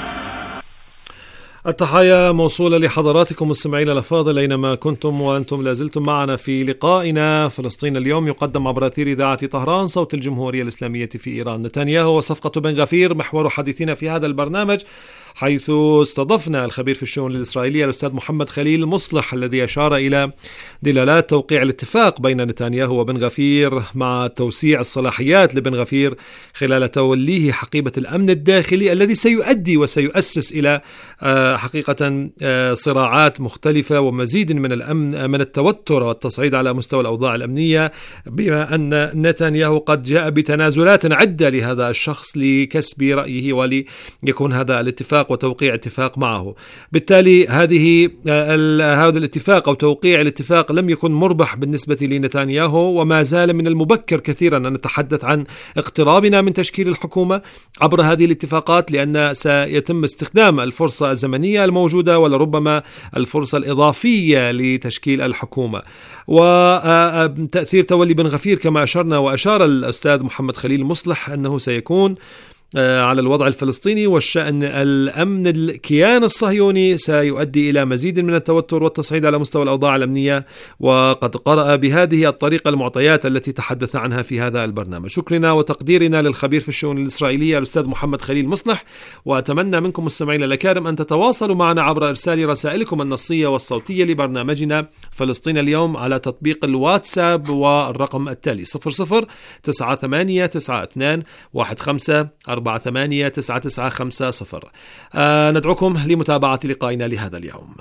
Speaker 7: التحايا موصولة لحضراتكم مستمعينا الأفاضل أينما كنتم وأنتم لازلتم معنا في لقائنا فلسطين اليوم، يقدم عبر أثير إذاعة طهران صوت الجمهورية الإسلامية في إيران. نتنياهو وصفقة بن غفير محور حديثنا في هذا البرنامج، حيث استضفنا الخبير في الشؤون الإسرائيلية الأستاذ محمد خليل مصلح الذي أشار إلى دلالات توقيع الاتفاق بين نتنياهو وبن غفير مع توسيع الصلاحيات لبن غفير خلال توليه حقيبة الأمن الداخلي الذي سيؤدي وسيؤسس إلى حقيقة صراعات مختلفة ومزيد من الأمن من التوتر والتصعيد على مستوى الأوضاع الأمنية، بما أن نتنياهو قد جاء بتنازلات عدة لهذا الشخص لكسب رأيه وليكون هذا الاتفاق وتوقيع اتفاق معه. بالتالي هذه هذا الاتفاق أو توقيع الاتفاق لم يكن مربح بالنسبة لنتنياهو، وما زال من المبكر كثيرا أن نتحدث عن اقترابنا من تشكيل الحكومة عبر هذه الاتفاقات، لأن سيتم استخدام الفرصة الزمنية الموجودة ولربما الفرصة الإضافية لتشكيل الحكومة. وتأثير تولي بن غفير كما أشرنا وأشار الأستاذ محمد خليل مصلح أنه سيكون على الوضع الفلسطيني والشأن الأمن الكيان الصهيوني سيؤدي إلى مزيد من التوتر والتصعيد على مستوى الأوضاع الأمنية، وقد قرأ بهذه الطريقة المعطيات التي تحدث عنها في هذا البرنامج. شكرنا وتقديرنا للخبير في الشؤون الإسرائيلية الأستاذ محمد خليل مصلح، وأتمنى منكم مستمعينا الأكارم أن تتواصلوا معنا عبر إرسال رسائلكم النصية والصوتية لبرنامجنا فلسطين اليوم على تطبيق الواتساب والرقم التالي صفر صفر تسعة ثمانية تسعة اثنان واحد خمسة أربعة ثمانية تسعة تسعة خمسة صفر. آه ندعوكم لمتابعة لقائنا لهذا اليوم.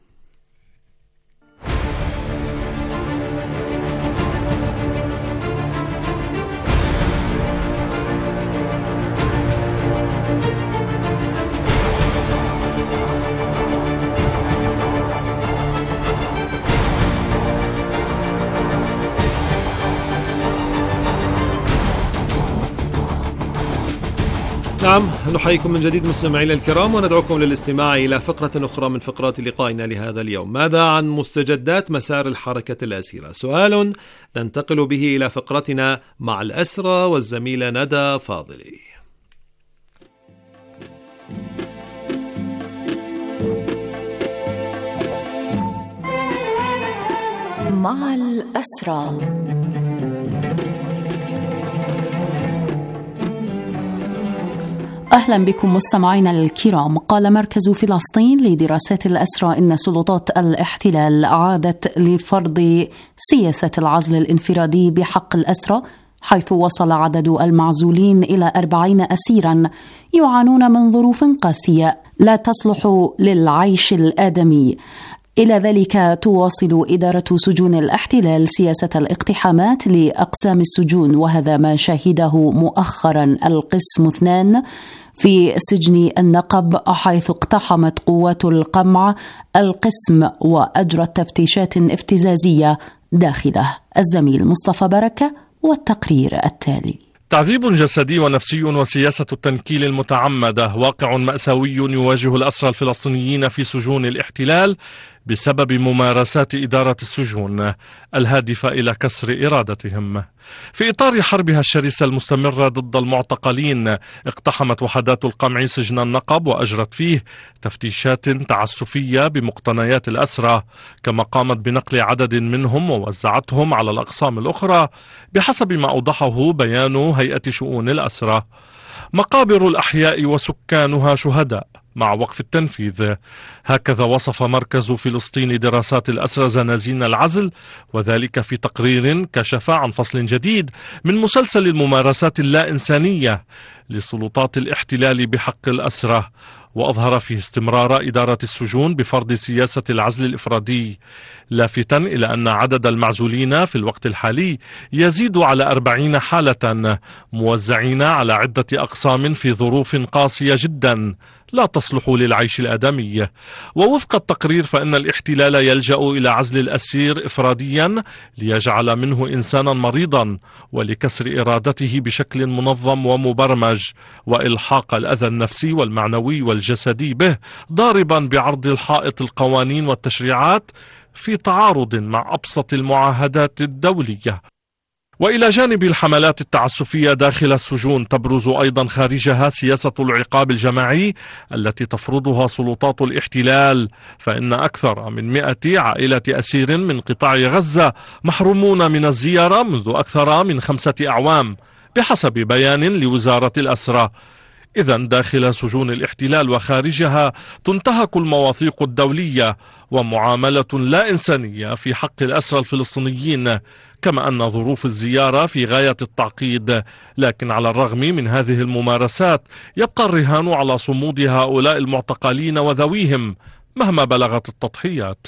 Speaker 7: نعم، نحييكم من جديد مستمعينا الكرام وندعوكم للاستماع إلى فقرة أخرى من فقرات لقائنا لهذا اليوم. ماذا عن مستجدات مسار الحركة الأسيرة؟ سؤال ننتقل به إلى فقرتنا مع الأسرى والزميلة ندى فاضلي.
Speaker 2: مع الأسرى.
Speaker 17: أهلا بكم مستمعينا الكرام. قال مركز فلسطين لدراسات الأسرى إن سلطات الاحتلال عادت لفرض سياسة العزل الانفرادي بحق الأسرى، حيث وصل عدد المعزولين إلى أربعين أسيرا يعانون من ظروف قاسية لا تصلح للعيش الآدمي. إلى ذلك تواصل إدارة سجون الاحتلال سياسة الاقتحامات لأقسام السجون، وهذا ما شهده مؤخرا القسم اثنان في سجن النقب، حيث اقتحمت قوات القمع القسم وأجرت تفتيشات افتزازية داخله. الزميل مصطفى بركة والتقرير التالي.
Speaker 18: تعذيب جسدي ونفسي وسياسة التنكيل المتعمدة واقع مأساوي يواجه الأسرى الفلسطينيين في سجون الاحتلال بسبب ممارسات إدارة السجون الهادفة إلى كسر إرادتهم. في إطار حربها الشرسة المستمرة ضد المعتقلين، اقتحمت وحدات القمع سجن النقب وأجرت فيه تفتيشات تعسفية بمقتنيات الأسرى، كما قامت بنقل عدد منهم ووزعتهم على الأقسام الأخرى بحسب ما أوضحه بيان هيئة شؤون الأسرى. مقابر الأحياء وسكانها شهداء مع وقف التنفيذ، هكذا وصف مركز فلسطين لدراسات الأسرى زنازين العزل، وذلك في تقرير كشف عن فصل جديد من مسلسل الممارسات اللا إنسانية لسلطات الاحتلال بحق الأسرى، وأظهر فيه استمرار إدارة السجون بفرض سياسة العزل الإفرادي، لافتا إلى أن عدد المعزولين في الوقت الحالي يزيد على أربعين حالة موزعين على عدة أقسام في ظروف قاسية جدا لا تصلح للعيش الآدمي. ووفق التقرير فإن الاحتلال يلجأ إلى عزل الأسير إفراديا ليجعل منه إنسانا مريضا ولكسر إرادته بشكل منظم ومبرمج، وإلحاق الأذى النفسي والمعنوي والجسدي به، ضاربا بعرض الحائط القوانين والتشريعات في تعارض مع أبسط المعاهدات الدولية. وإلى جانب الحملات التعسفية داخل السجون، تبرز أيضا خارجها سياسة العقاب الجماعي التي تفرضها سلطات الاحتلال، فإن أكثر من مئة عائلة أسير من قطاع غزة محرومون من الزيارة منذ أكثر من خمسة أعوام بحسب بيان لوزارة الأسرى. إذن داخل سجون الاحتلال وخارجها تنتهك المواثيق الدولية ومعاملة لا إنسانية في حق الأسرى الفلسطينيين، كما أن ظروف الزيارة في غاية التعقيد. لكن على الرغم من هذه الممارسات يبقى الرهان على صمود هؤلاء المعتقلين وذويهم مهما بلغت التضحيات.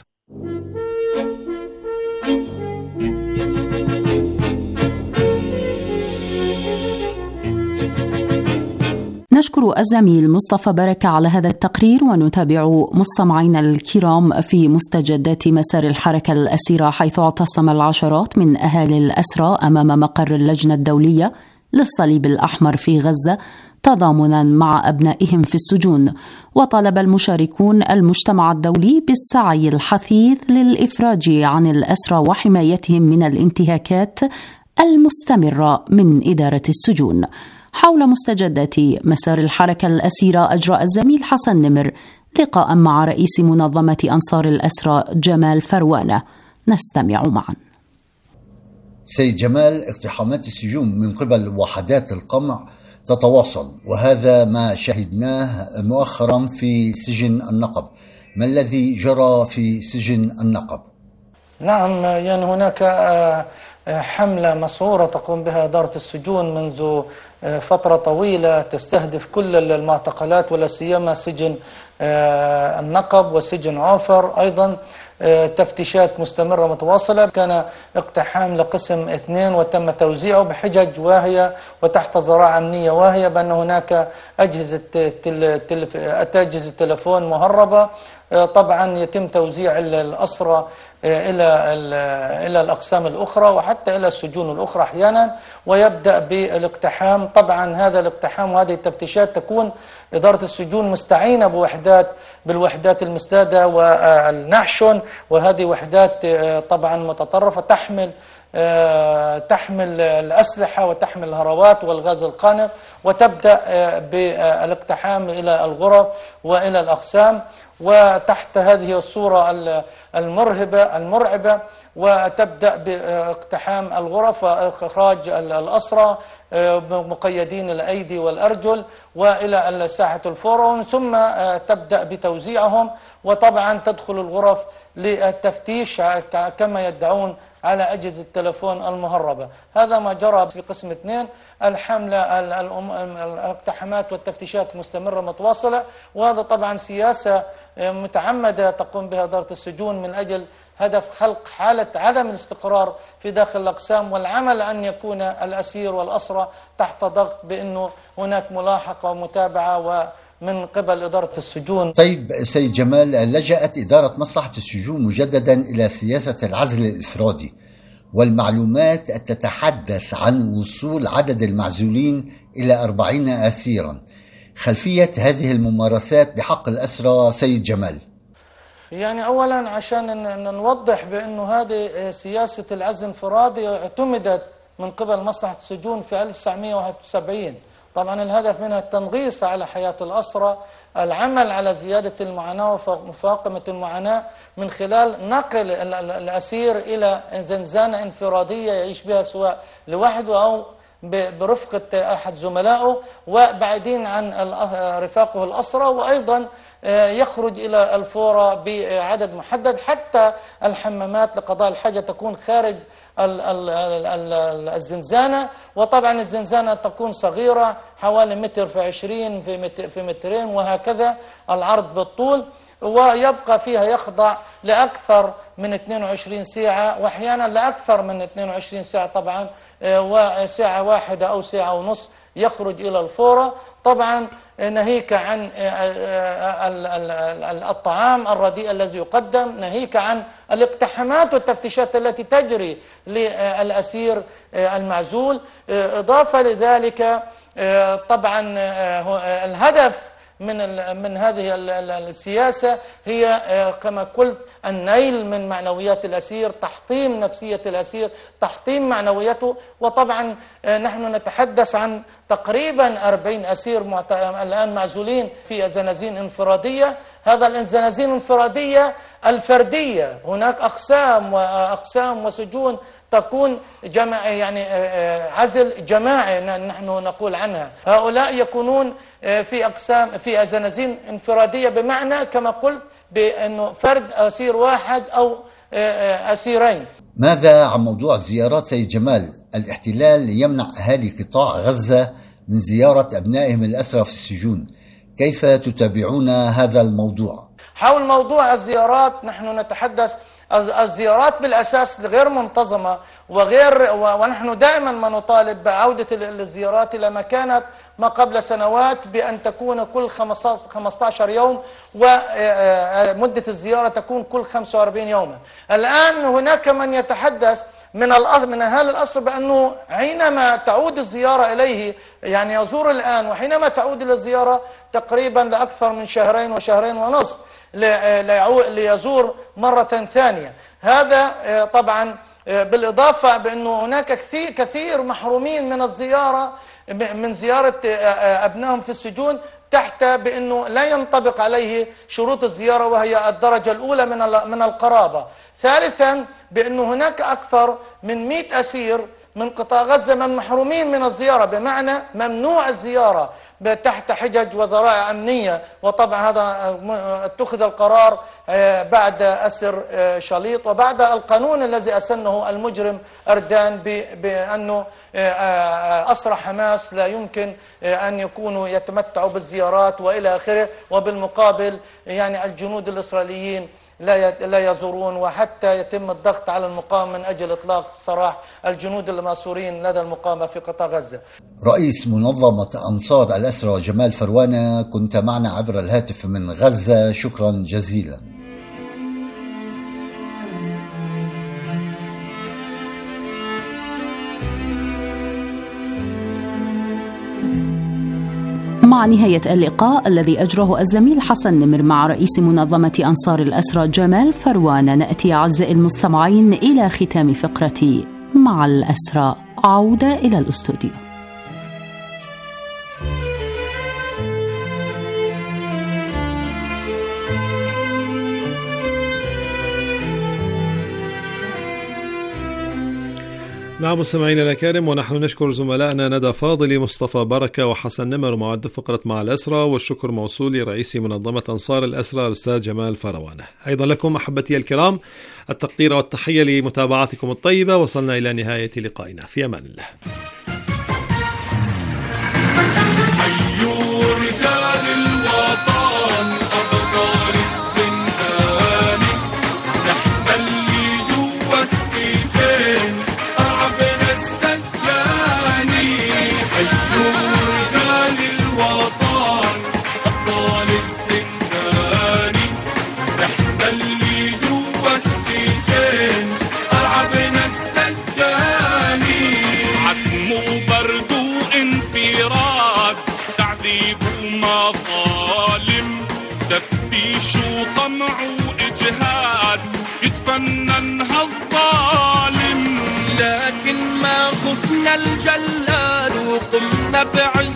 Speaker 17: نشكر الزميل مصطفى بركة على هذا التقرير، ونتابع مستمعينا الكرام في مستجدات مسار الحركة الأسيرة، حيث اعتصم العشرات من أهالي الأسرى أمام مقر اللجنة الدولية للصليب الأحمر في غزة تضامنا مع أبنائهم في السجون. وطلب المشاركون المجتمع الدولي بالسعي الحثيث للإفراج عن الأسرى وحمايتهم من الانتهاكات المستمرة من إدارة السجون. حول مستجدات مسار الحركة الأسيرة أجرى الزميل حسن نمر لقاء مع رئيس منظمة أنصار الأسرى جمال فروانة، نستمع معا.
Speaker 12: سيد جمال، اقتحامات السجون من قبل وحدات القمع تتواصل، وهذا ما شهدناه مؤخرا في سجن النقب. ما الذي جرى في سجن النقب؟
Speaker 19: نعم، يعني هناك حملة مسعورة تقوم بها إدارة السجون منذ فترة طويلة تستهدف كل المعتقلات، ولا سيما سجن النقب وسجن عوفر. أيضا تفتيشات مستمرة متواصلة. كان اقتحام لقسم اثنين وتم توزيعه بحجج واهية وتحت ذراع أمنية واهية بأن هناك أجهزة تل... تل... أجهزة تلفون مهربة. طبعا يتم توزيع الأسرى إلى إلى الأقسام الأخرى وحتى إلى السجون الأخرى أحيانا، ويبدأ بالاقتحام. طبعا هذا الاقتحام وهذه التفتيشات تكون إدارة السجون مستعينة بوحدات بالوحدات المستادة والنعشون، وهذه وحدات طبعا متطرفة تحمل تحمل الأسلحة وتحمل الهروات والغاز القانف، وتبدأ بالاقتحام إلى الغرف وإلى الأقسام، وتحت هذه الصورة المرهبة المرعبة، وتبدأ باقتحام الغرف وإخراج الأسرى مقيدين الأيدي والأرجل وإلى ساحة الفورون، ثم تبدأ بتوزيعهم. وطبعا تدخل الغرف للتفتيش كما يدعون على أجهزة التلفون المهربة. هذا ما جرى في قسم اثنين. الحملة الاقتحامات والتفتيشات مستمرة متواصلة، وهذا طبعا سياسة متعمدة تقوم بها إدارة السجون من أجل هدف خلق حالة عدم الاستقرار في داخل الأقسام، والعمل أن يكون الأسير والأسرى تحت ضغط بأنه هناك ملاحقة ومتابعة ومن قبل إدارة السجون.
Speaker 12: طيب سيد جمال، لجأت إدارة مصلحة السجون مجددا إلى سياسة العزل الإفرادي، والمعلومات تتحدث عن وصول عدد المعزولين إلى أربعين أسيرا. خلفية هذه الممارسات بحق الأسرى سيد جمال.
Speaker 19: يعني أولا عشان نوضح بأنه هذه سياسة العزل الانفرادي اعتمدت من قبل مصلحة السجون في ألف وتسعمئة وواحد وسبعين. طبعا الهدف منها التنغيص على حياة الأسرى، العمل على زيادة المعاناة ومفاقمة المعاناة من خلال نقل الأسير إلى زنزانة انفرادية يعيش بها سواء لوحده أو برفقة أحد زملائه وبعيدين عن رفاقه الأسرى، وأيضا يخرج إلى الفورة بعدد محدد، حتى الحمامات لقضاء الحاجة تكون خارج الزنزانة. وطبعا الزنزانة تكون صغيرة حوالي متر في عشرين في, متر في مترين وهكذا العرض بالطول، ويبقى فيها يخضع لأكثر من اثنين وعشرين ساعة وأحيانا لأكثر من اثنين وعشرين ساعة طبعا، وساعة واحدة أو ساعة ونصف يخرج إلى الفورة. طبعا ناهيك عن الطعام الرديء الذي يقدم، ناهيك عن الاقتحامات والتفتيشات التي تجري للأسير المعزول. إضافة لذلك طبعا الهدف من من هذه السياسة هي كما قلت النيل من معنويات الأسير، تحطيم نفسية الأسير، تحطيم معنويته. وطبعا نحن نتحدث عن تقريبا أربعين أسير الآن معزولين في زنازين انفرادية. هذا الزنازين الانفرادية الفردية، هناك أقسام وأقسام وسجون تكون جماعة، يعني عزل جماعي نحن نقول عنها. هؤلاء يكونون في أقسام في زنازين انفرادية، بمعنى كما قلت بأنه فرد أسير واحد أو أسيرين.
Speaker 12: ماذا عن موضوع الزيارات سيد جمال؟ الاحتلال يمنع أهالي قطاع غزة من زيارة أبنائهم الأسرى في السجون، كيف تتابعون هذا الموضوع؟
Speaker 19: حول موضوع الزيارات نحن نتحدث، الزيارات بالأساس غير منتظمة وغير، ونحن دائما ما نطالب بعودة الزيارات إلى ما كانت ما قبل سنوات، بأن تكون كل خمسة عشر يوم ومدة الزيارة تكون كل خمسة وأربعين يوما. الآن هناك من يتحدث من الأصل من أهالي الأسر بأنه حينما تعود الزيارة إليه، يعني يزور الآن، وحينما تعود إلى الزيارة تقريبا لأكثر من شهرين وشهرين ونصف ليزور مرة ثانية. هذا طبعا بالإضافة بأنه هناك كثير كثير محرومين من الزيارة، من زيارة أبنائهم في السجون، تحت بأنه لا ينطبق عليه شروط الزيارة وهي الدرجة الأولى من من القرابة. ثالثا بأنه هناك أكثر من مئة أسير من قطاع غزة من محرومين من الزيارة، بمعنى ممنوع الزيارة تحت حجج وذرائع أمنية. وطبعا هذا اتخذ القرار بعد أسر شليط وبعد القانون الذي أسنه المجرم أردان بأنه أسرى حماس لا يمكن أن يكونوا يتمتعوا بالزيارات وإلى آخره، وبالمقابل يعني الجنود الإسرائيليين لا لا يزورون، وحتى يتم الضغط على المقاومة من أجل إطلاق سراح الجنود المأسورين لدى المقاومة في قطاع غزة.
Speaker 12: رئيس منظمة أنصار الأسرى جمال فروانة، كنت معنا عبر الهاتف من غزة، شكرا جزيلا.
Speaker 17: مع نهاية اللقاء الذي أجره الزميل حسن نمر مع رئيس منظمة أنصار الأسرى جمال فروان، نأتي أعزائي المستمعين إلى ختام فقرة مع الأسرى. عودة إلى الأستوديو.
Speaker 7: نعم مستمعينا الأكارم، ونحن نشكر زملائنا ندى فاضلي، مصطفى بركة، وحسن نمر معد فقرة مع الأسرى، والشكر موصول لرئيس منظمة أنصار الأسرى الأستاذ جمال فروانة. أيضا لكم أحبتي الكرام التقدير والتحية لمتابعتكم الطيبة. وصلنا إلى نهاية لقائنا، في أمان الله.
Speaker 14: السجن ألعب نسل
Speaker 20: جيش وطمع وإجهاد يتفننها الظالم،
Speaker 14: لكن ما خفنا الجلاد وقمنا بعز